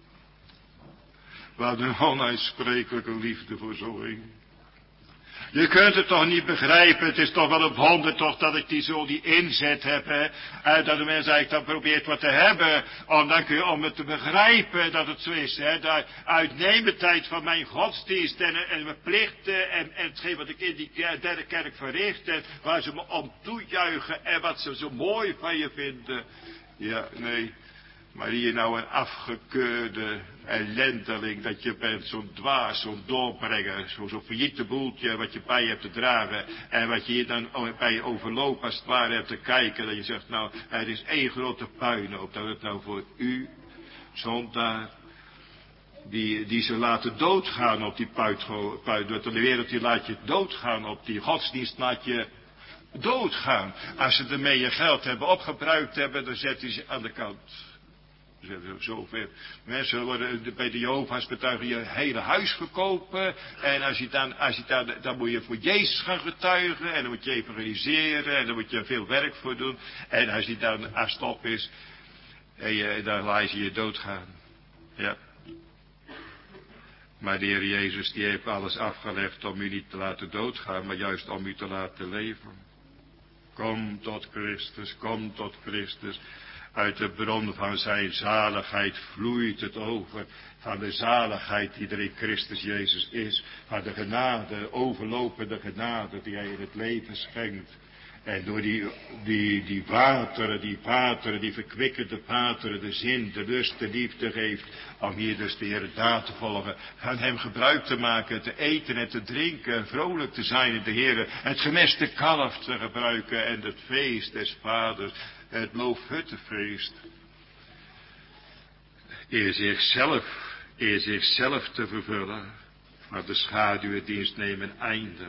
Wat een onuitsprekelijke liefde voor zo een. Je kunt het toch niet begrijpen, het is toch wel een wonder toch dat ik die zo die inzet heb, hè. En dat de mens eigenlijk dan probeert wat te hebben, om, dan kun je, om het te begrijpen dat het zo is, hè. De uitnemendheid van mijn godsdienst en, en mijn plichten en, en hetgeen wat ik in die derde kerk verricht heb, waar ze me om toejuichen en wat ze zo mooi van je vinden. Ja, nee. Maar hier nou een afgekeurde ellendeling dat je bent, zo'n dwaas, zo'n doorbrenger, zo'n zo failliete boeltje wat je bij je hebt te dragen en wat je hier dan bij je overloop als het ware hebt te kijken, dat je zegt nou, het is één grote puinhoop, dat het nou voor u, zondaar, die, die ze laten doodgaan op die puinhoop, de wereld die laat je doodgaan op die godsdienst laat je doodgaan. Als ze ermee je geld hebben opgebruikt hebben, dan zet je ze aan de kant. Zoveel mensen worden bij de Jehovah's betuigen je hele huis verkopen. En als je dan, als je dan, dan moet je voor Jezus gaan getuigen. En dan moet je evangeliseren. En dan moet je veel werk voor doen. En als je dan als het op is. En je, dan laat je je doodgaan. Ja. Maar de Heer Jezus die heeft alles afgelegd om u niet te laten doodgaan. Maar juist om u te laten leven. Kom tot Christus. Kom tot Christus. Uit de bron van zijn zaligheid vloeit het over. Van de zaligheid die er in Christus Jezus is. Van de genade, overlopende genade die hij in het leven schenkt. En door die, die, die wateren, die wateren, die verkwikkende wateren, de zin, de lust, de liefde geeft. Om hier dus de Heer na te volgen. Van hem gebruik te maken, te eten en te drinken. Vrolijk te zijn in de Heer. Het gemeste kalf te gebruiken en het feest des vaders. Het loofhuttenfeest. Eer zichzelf, eer zichzelf te vervullen. Maar de schaduwdienst neemt een einde.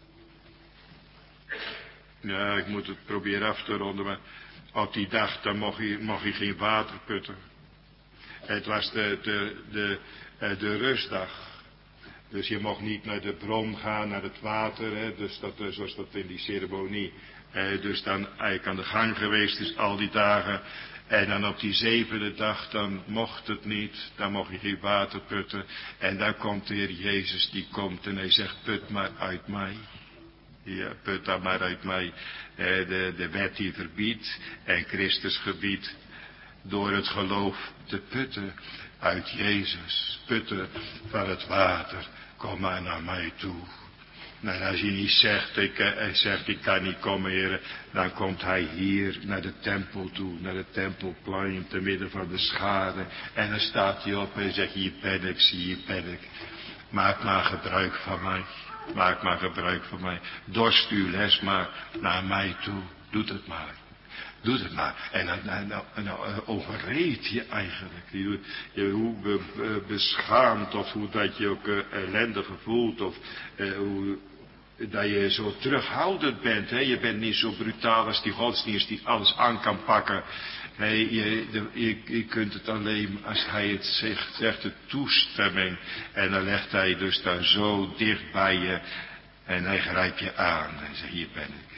Ja, ik moet het proberen af te ronden, maar op die dag dan mocht hij, mocht hij geen water putten. Het was de, de, de, de rustdag. Dus je mocht niet naar de bron gaan, naar het water, hè, dus dat, zoals dat in die ceremonie. Eh, dus dan eigenlijk aan de gang geweest is al die dagen. En dan op die zevende dag, dan mocht het niet. Dan mocht je geen water putten. En dan komt de Heer Jezus, die komt en hij zegt, put maar uit mij. Ja, put dan maar uit mij. Eh, de, de wet die verbiedt en Christus gebiedt door het geloof te putten uit Jezus. Putten van het water. Kom maar naar mij toe. Nou, als hij niet zegt, ik, hij zegt, ik kan niet komen, heren, dan komt hij hier naar de tempel toe, naar het tempelplein, te midden van de schade. En dan staat hij op en zegt, hier ben ik, zie, hier ben ik. Maak maar gebruik van mij. Maak maar gebruik van mij. Dorst uw les maar naar mij toe. Doe het maar. Doe het maar. En dan, dan, dan, dan overreed je eigenlijk. Je, je, hoe be, be, beschaamd of hoe dat je ook uh, ellendig voelt. Of uh, hoe dat je zo terughoudend bent. Hè? Je bent niet zo brutaal als die godsdienst die alles aan kan pakken. Nee, je, de, je, je kunt het alleen als hij het zegt, zegt de toestemming. En dan legt hij dus daar zo dicht bij je. En hij grijpt je aan en zegt, hier ben ik.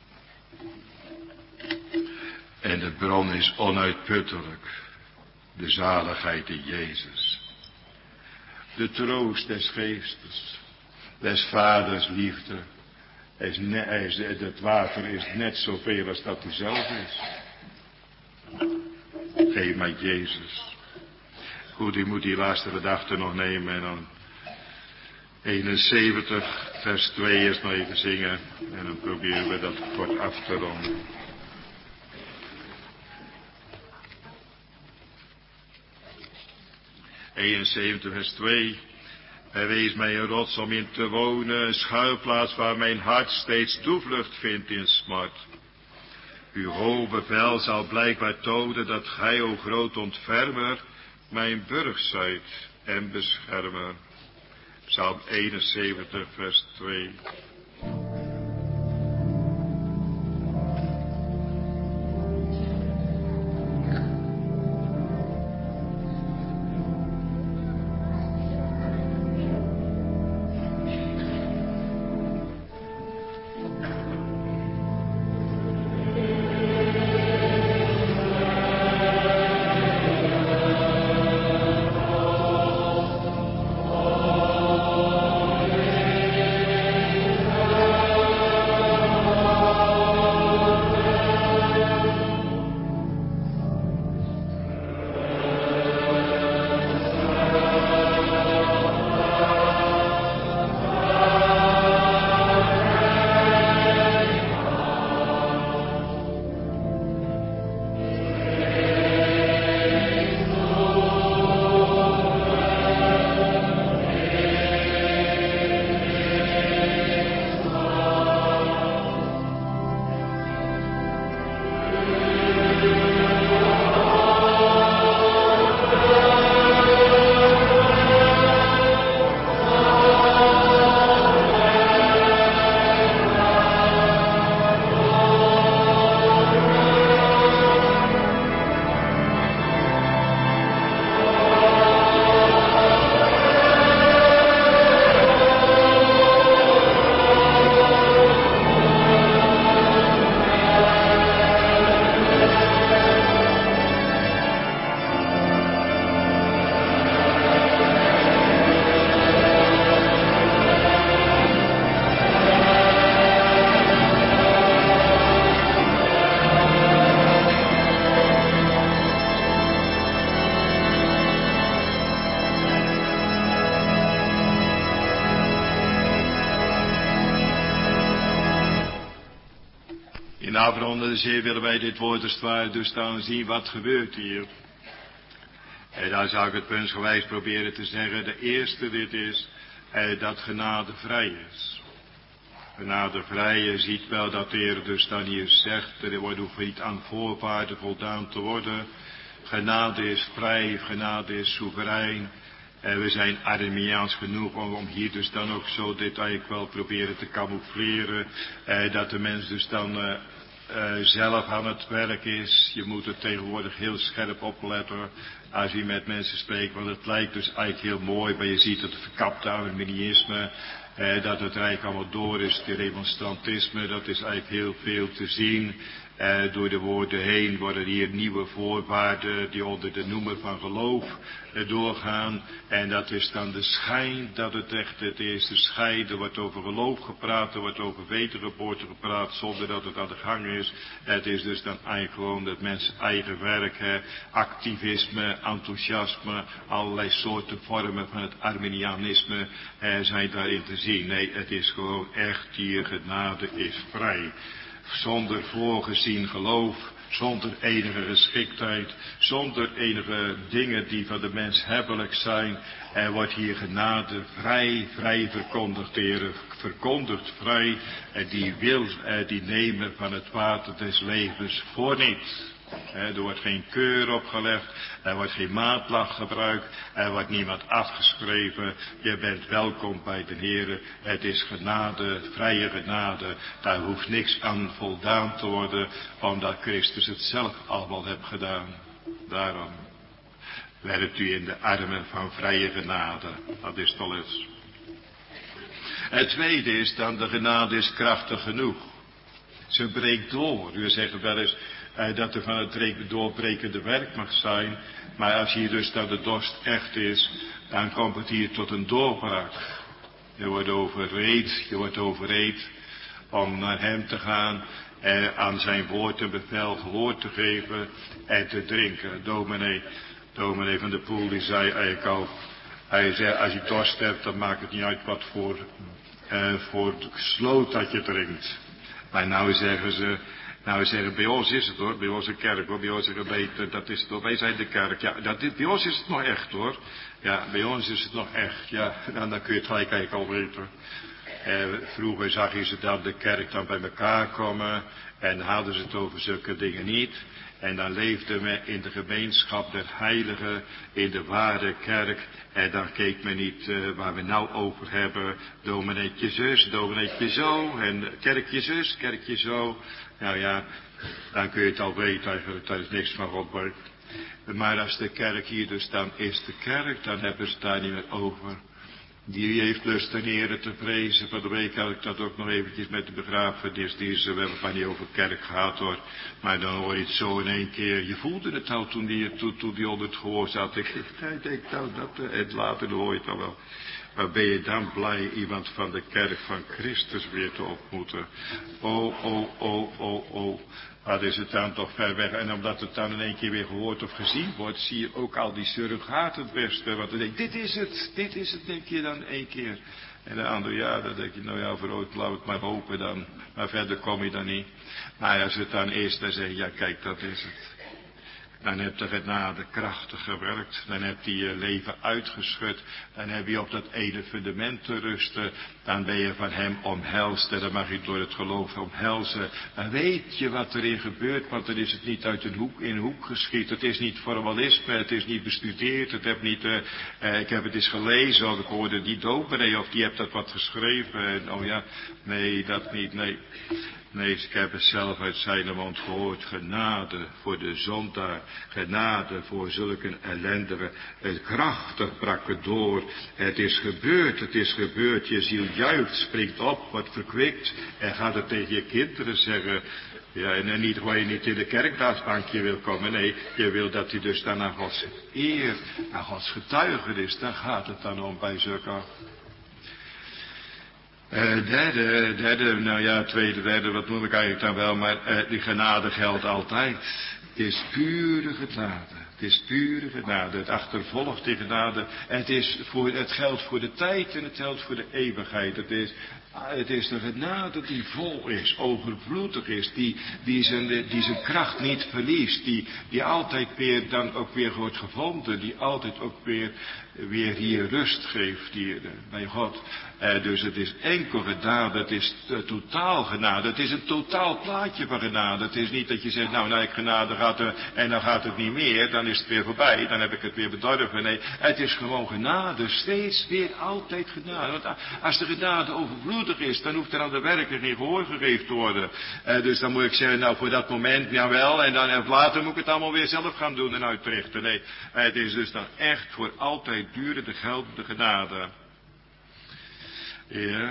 En de bron is onuitputtelijk. De zaligheid in Jezus. De troost des geestes. Des vaders liefde. Is ne, is, het water is net zoveel als dat hij zelf is. Geef mij Jezus. Goed, ik moet die laatste gedachte nog nemen en dan eenenzeventig vers twee eerst nog even zingen. En dan proberen we dat kort af te ronden. eenenzeventig vers twee. Hij wees mij een rots om in te wonen, een schuilplaats waar mijn hart steeds toevlucht vindt in smart. Uw hoog bevel zal blijkbaar tonen dat gij, o groot ontfermer, mijn burcht zijt en beschermer. Psalm eenenzeventig vers twee. Afrondende zeer willen wij dit woord als het ware dus dan zien wat gebeurt hier. En daar zou ik het puntsgewijs proberen te zeggen. De eerste dit is eh, dat genade vrij is. Genade vrij, je ziet wel dat de Heer dus dan hier zegt, er wordt hoeft niet aan voorwaarden voldaan te worden. Genade is vrij, genade is soeverein. En we zijn Arminiaans genoeg om, om hier dus dan ook zo dit eigenlijk wel proberen te camoufleren. Eh, dat de mens dus dan eh, uh, zelf aan het werk is. Je moet er tegenwoordig heel scherp opletten als je met mensen spreekt. Want het lijkt dus eigenlijk heel mooi, maar je ziet het verkapte Arminianisme. Uh, dat het eigenlijk allemaal door is, de remonstrantisme, dat is eigenlijk heel veel te zien. Uh, door de woorden heen worden hier nieuwe voorwaarden die onder de noemer van geloof uh, doorgaan. En dat is dan de schijn dat het echt het is. De schijn, er wordt over geloof gepraat, er wordt over wedergeboorte gepraat zonder dat het aan de gang is. Het is dus dan eigenlijk gewoon dat mensen eigen werk, hè, activisme, enthousiasme, allerlei soorten vormen van het Arminianisme uh, zijn daarin te zien. Nee, het is gewoon echt hier genade is vrij. Zonder voorgezien geloof, zonder enige geschiktheid, zonder enige dingen die van de mens hebbelijk zijn. Er wordt hier genade vrij, vrij verkondigd, Heer, verkondigd vrij. En die wil, die nemen van het water des levens voor niets. Er wordt geen keur opgelegd, er wordt geen maatlag gebruikt, er wordt niemand afgeschreven. Je bent welkom bij de Heer. Het is genade, vrije genade. Daar hoeft niks aan voldaan te worden, omdat Christus het zelf allemaal heeft gedaan. Daarom werpt u in de armen van vrije genade. Dat is toch eens. Het tweede is dan, de genade is krachtig genoeg. Ze breekt door. U zegt wel eens Uh, dat er van het doorbrekende werk mag zijn. Maar als hier dus dat de dorst echt is, dan komt het hier tot een doorbraak. Je wordt overreed, je wordt overreed. om naar hem te gaan en aan zijn woord en bevel gehoor te geven en te drinken. Dominee, dominee van der Poel die zei eigenlijk al, hij zei als je dorst hebt dan maakt het niet uit wat voor, uh, voor sloot dat je drinkt. Maar nou zeggen ze, nou zeggen bij ons is het hoor, bij onze kerk hoor, bij onze gemeente, dat is het hoor, wij zijn de kerk, ja, dat, bij ons is het nog echt hoor. Ja, bij ons is het nog echt, ja, nou, dan kun je het gelijk eigenlijk al weten. Eh, vroeger zag je ze dan de kerk dan bij elkaar komen en hadden ze het over zulke dingen niet. En dan leefden we in de gemeenschap der heiligen, in de ware kerk. En dan keek men niet uh, waar we nou over hebben. Domineetje zus, domineetje zo. En kerkje zus, kerkje zo. Nou ja, dan kun je het al weten eigenlijk, daar is niks van God bij. Maar als de kerk hier dus dan is de kerk, dan hebben ze het daar niet meer over. Die heeft lust ten Heere te vrezen. Van de week had ik dat ook nog eventjes met de begrafenis. Die ze, we hebben het maar niet over kerk gehad hoor. Maar dan hoor je het zo in één keer. Je voelde het al toen die, toen, toen die onder het gehoor zat. Ik, ik denk nou dat, en later hoor je het al wel. Maar ben je dan blij iemand van de kerk van Christus weer te ontmoeten? Oh, oh, oh, oh, oh. Wat is het dan toch ver weg. En omdat het dan in één keer weer gehoord of gezien wordt, zie je ook al die surrogaten het beste. Want dan denk je, dit is het, dit is het, denk je dan één keer. En de andere, ja, dan denk je, nou ja, voor ooit laat het maar hopen dan. Maar verder kom je dan niet. Maar als het dan is, dan zeg je, ja kijk, dat is het. Dan heb de genade krachtig gewerkt. Dan heb je je leven uitgeschud. Dan heb je op dat ene fundament te rusten. Dan ben je van hem omhelst. En dan mag je door het geloof omhelzen. Dan weet je wat erin gebeurt. Want dan is het niet uit een hoek in een hoek geschiet. Het is niet formalisme. Het is niet bestudeerd. Het heb niet, uh, uh, ik heb het eens gelezen. Of ik hoorde die dominee. Of die hebt dat wat geschreven. En, oh ja, nee, dat niet. Nee. Nee, ik heb het zelf uit zijn mond gehoord. Genade voor de zondaar. Genade voor zulke ellendigen. Het krachtig brak het door. Het is gebeurd, het is gebeurd. Je ziel juicht, springt op, wordt verkwikt. En gaat het tegen je kinderen zeggen. Ja, en niet waar je niet in de kerkdaagsbankje wil komen. Nee, je wil dat hij dus dan naar Gods eer, naar Gods getuigenis. Daar gaat het dan om bij zulke. Uh, derde, derde, nou ja, tweede, derde, wat noem ik eigenlijk dan wel, maar uh, die genade geldt altijd. Het is pure genade. Het is pure genade. Het achtervolgt die genade. En het, is voor, het geldt voor de tijd en het geldt voor de eeuwigheid. Het is, het is de genade die vol is, overvloedig is, die, die, zijn, die zijn kracht niet verliest, die, die altijd weer dan ook weer wordt gevonden, die altijd ook weer, weer hier rust geeft hier, bij God. Uh, dus het is enkel genade, het is uh, totaal genade, het is een totaal plaatje van genade. Het is niet dat je zegt, nou, nou ik genade gaat er, en dan gaat het niet meer, dan is het weer voorbij, dan heb ik het weer bedorven. Nee, het is gewoon genade, steeds weer altijd genade. Want als de genade overvloedig is, dan hoeft er aan de werken geen gehoor gegeven te worden. Uh, dus dan moet ik zeggen, nou voor dat moment, jawel, en dan en later moet ik het allemaal weer zelf gaan doen en uitrichten. Nee, uh, het is dus dan echt voor altijd durende geldende genade. Ja.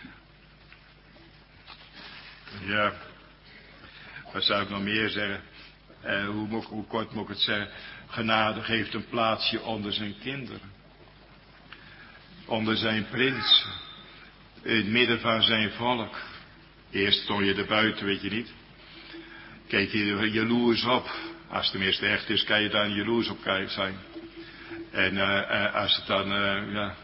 Ja. Wat zou ik nog meer zeggen? Uh, hoe, moet, hoe kort moet ik het zeggen? Genade geeft een plaatsje onder zijn kinderen. Onder zijn prins. In het midden van zijn volk. Eerst stond je er buiten, weet je niet. Kijk je er jaloers op. Als het tenminste echt is, kan je daar jaloers op zijn. En uh, uh, als het dan, uh, ja...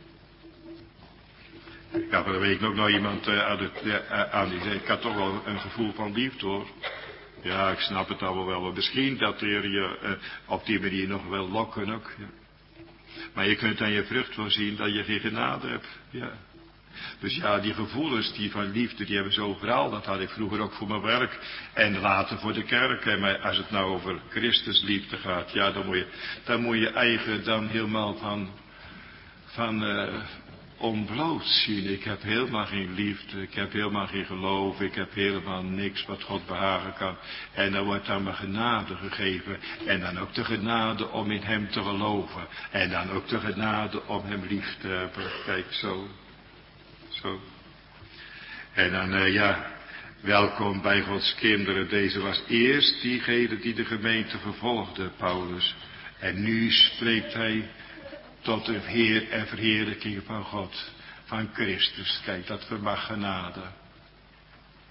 Ik had er week ook nog iemand uh, aan, het, uh, aan die zei, ik had toch wel een gevoel van liefde hoor. Ja, ik snap het al wel. Maar misschien dat er je uh, op die manier nog wel lokken ook. Ja. Maar je kunt aan je vrucht wel zien dat je geen genade hebt. Ja. Dus ja, die gevoelens die van liefde, die hebben ze overal. Dat had ik vroeger ook voor mijn werk. En later voor de kerk. Hè. Maar als het nou over Christus liefde gaat, ja, dan moet je, dan moet je eigen dan helemaal van, van, uh, ontbloot zien. Ik heb helemaal geen liefde, ik heb helemaal geen geloof, ik heb helemaal niks wat God behagen kan. En dan wordt dan maar genade gegeven. En dan ook de genade om in hem te geloven. En dan ook de genade om hem lief te hebben. Kijk, zo. Zo. En dan, uh, ja, welkom bij Gods kinderen. Deze was eerst diegene die de gemeente vervolgde, Paulus. En nu spreekt hij tot de Heer en verheerlijking van God, van Christus. Kijk, dat vermag genade.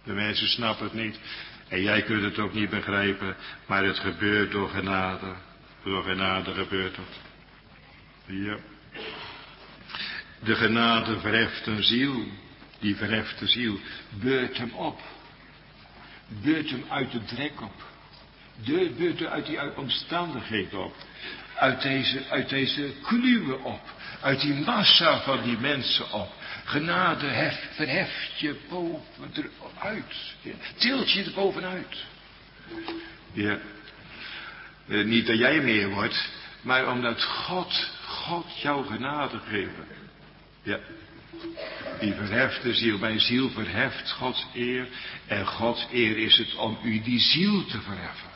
De mensen snappen het niet. En jij kunt het ook niet begrijpen. Maar het gebeurt door genade. Door genade gebeurt het. Ja. De genade verheft een ziel. Die verheft de ziel. Beurt hem op. Beurt hem uit de drek op. De, beurt hem uit die omstandigheid op. Uit deze, uit deze kluwen op. Uit die massa van die mensen op. Genade heft, verheft je boven eruit. Ja. Tilt je er bovenuit. Ja. Eh, niet dat jij meer wordt. Maar omdat God, God jou genade geeft. Ja. Die verheft de ziel. Mijn ziel verheft Gods eer. En Gods eer is het om u die ziel te verheffen.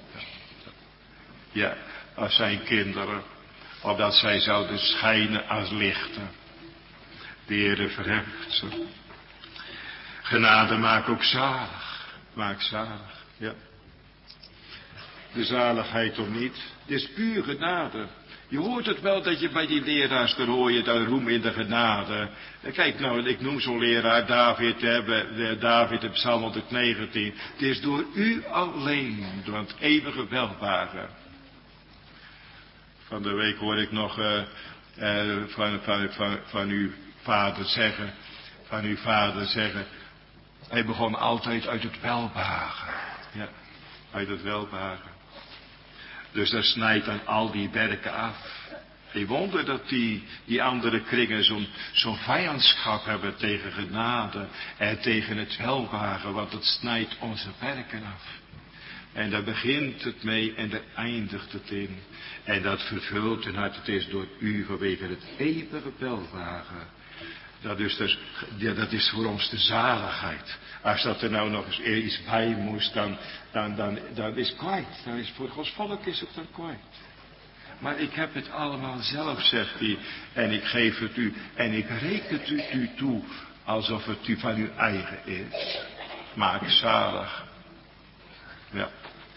Ja, als zijn kinderen. Opdat zij zouden schijnen als lichten. De Heere verheft ze. Genade maakt ook zalig. Maakt zalig, ja. De zaligheid om niet. Het is puur genade. Je hoort het wel dat je bij die leraars, daar hoor je dat roem in de genade. Kijk nou, ik noem zo'n leraar David, hè, David in Psalm honderdnegentien. Het is door u alleen, door het eeuwige welbare. Van de week hoor ik nog uh, uh, van, van, van, van uw vader zeggen, van uw vader zeggen, hij begon altijd uit het welbehagen. Ja, uit het welbehagen. Dus dat snijdt dan al die werken af. Geen wonder dat die, die andere kringen zo'n zo'n vijandschap hebben tegen genade en tegen het welbehagen, want het snijdt onze werken af. En daar begint het mee en daar eindigt het in. En dat vervult hun hart, het is door u vanwege het eeuwige welbehagen. Dat is, dus, ja, dat is voor ons de zaligheid. Als dat er nou nog eens iets bij moest, dan, dan, dan, dan is het kwijt. Dan is, voor Gods volk is het dan kwijt. Maar ik heb het allemaal zelf, zegt hij. En ik geef het u. En ik reken het u, u toe. Alsof het u van uw eigen is. Maak zalig. Ja.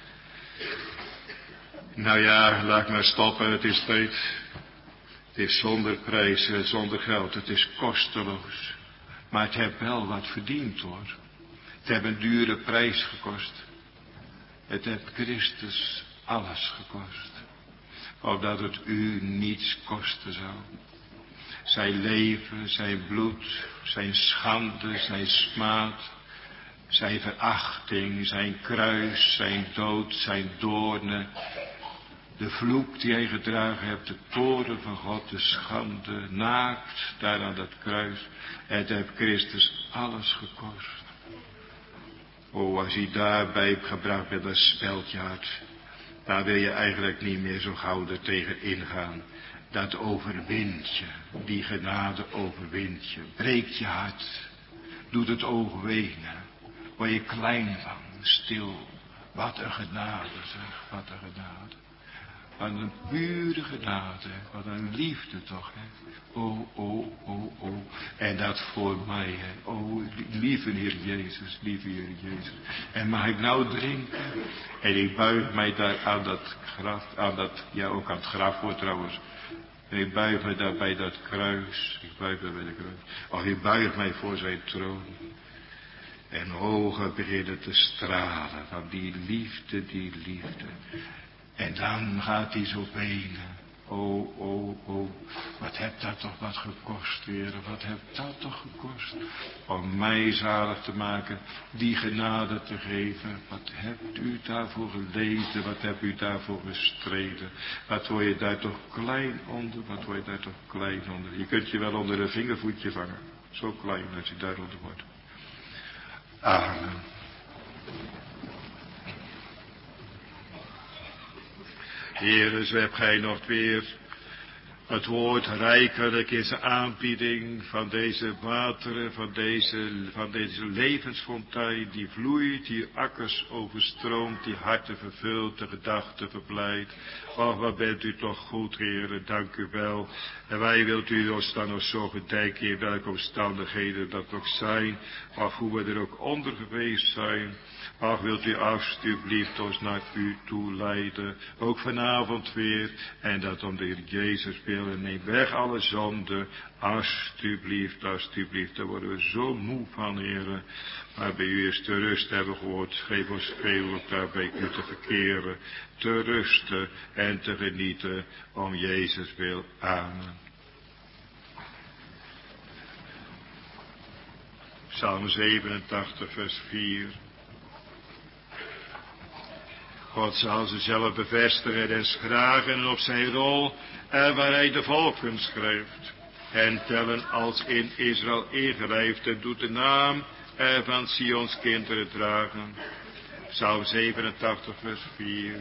Nou ja, laat maar stoppen. Het is tijd. Het is zonder prijs, zonder geld. Het is kosteloos. Maar het heeft wel wat verdiend hoor. Het heeft een dure prijs gekost. Het heeft Christus alles gekost. Opdat het u niets kosten zou. Zijn leven, zijn bloed, zijn schande, zijn smaad. Zijn verachting, zijn kruis, zijn dood, zijn doornen. De vloek die hij gedragen heeft, de toorn van God, de schande, naakt daar aan dat kruis. Het heeft Christus alles gekost. O, als hij daarbij gebracht werd, dat speldje hart, daar wil je eigenlijk niet meer zo gauw er tegen ingaan. Dat overwint je, die genade overwint je, breekt je hart, doet het oog wenen, word je klein van, stil. Wat een genade zeg, wat een genade. Wat een pure genade, wat een liefde toch, hè. O, o, o, o. En dat voor mij, hè. O, lieve Heer Jezus, lieve Heer Jezus. En mag ik nou drinken? En ik buig mij daar aan dat graf, aan dat, ja ook aan het graf hoor trouwens. En ik buig mij daar bij dat kruis. Ik buig mij bij de kruis. Och, ik buig mij voor zijn troon. En ogen beginnen te stralen van die liefde, die liefde. En dan gaat hij zo wenen. O, o, o. Wat hebt dat toch wat gekost, Heer. Wat hebt dat toch gekost. Om mij zalig te maken. Die genade te geven. Wat hebt u daarvoor geleden. Wat hebt u daarvoor gestreden. Wat word je daar toch klein onder. Wat word je daar toch klein onder. Je kunt je wel onder een vingervoetje vangen. Zo klein dat je daaronder wordt. Amen. Heere, zo hebt gij nog weer het woord rijkelijk in zijn aanbieding van deze wateren, van deze, van deze levensfontein die vloeit, die akkers overstroomt, die harten vervult, de gedachten verblijdt. Och, wat bent u toch goed, Heere, dank u wel. En wij wilt u ons dan nog zo gedenken in welke omstandigheden dat ook zijn, of hoe we er ook onder geweest zijn. Ach, wilt u alstublieft ons naar u toe leiden, ook vanavond weer, en dat om de Heer Jezus wil. oordelen. Neem weg alle zonde. Alsjeblieft, alsjeblieft. Daar worden we zo moe van, Heer. Maar bij u is de rust, hebben we gehoord. Geef ons veel daarbij u te verkeren, te rusten en te genieten om Jezus wil. Amen. Psalm zevenentachtig, vers vier. God zal zichzelf bevestigen en schragen op zijn rol, en waar hij de volken schrijft. En tellen als in Israël ingelijfd, en doet de naam van Sions kinderen dragen. Psalm zevenentachtig, vers vier.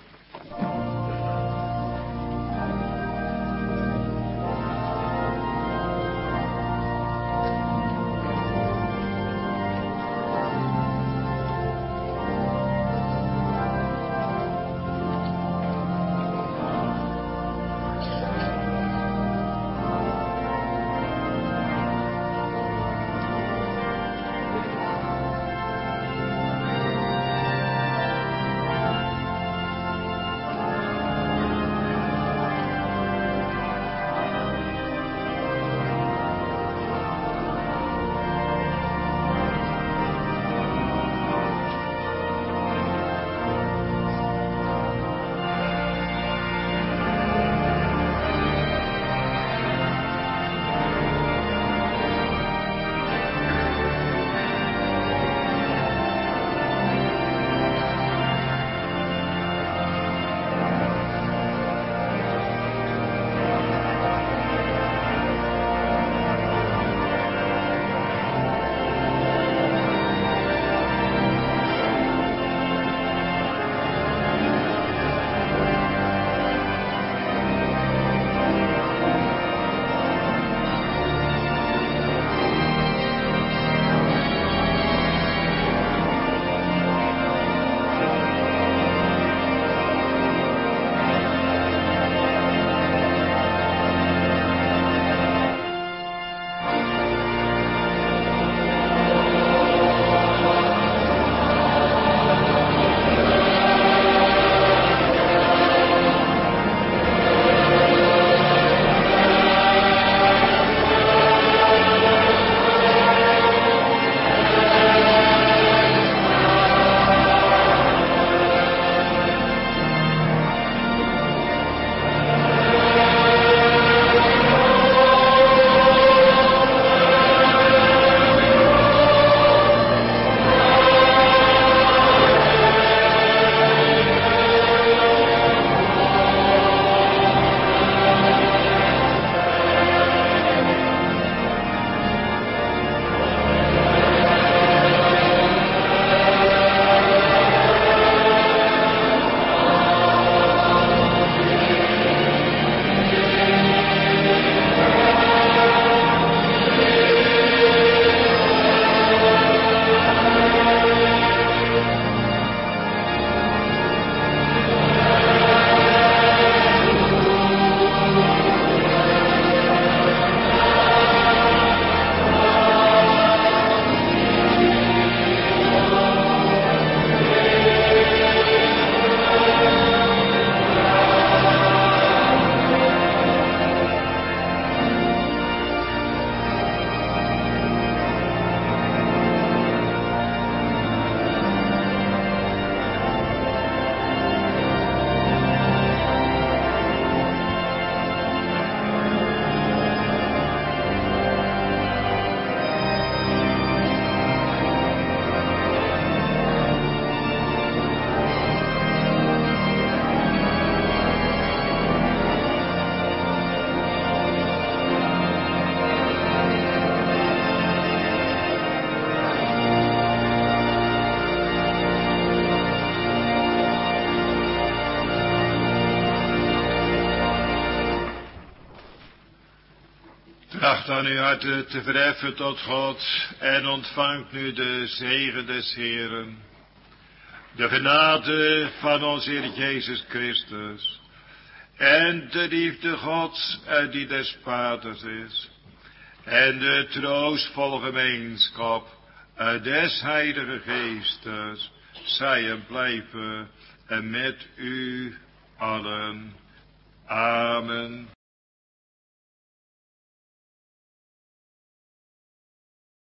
Tracht aan uw harten te verheffen tot God en ontvangt nu de zegen des Heeren. De genade van onze Heer Jezus Christus en de liefde Gods en die des Vaders is. En de troostvolle gemeenschap des Heilige Geestes zij en blijven en met u allen. Amen.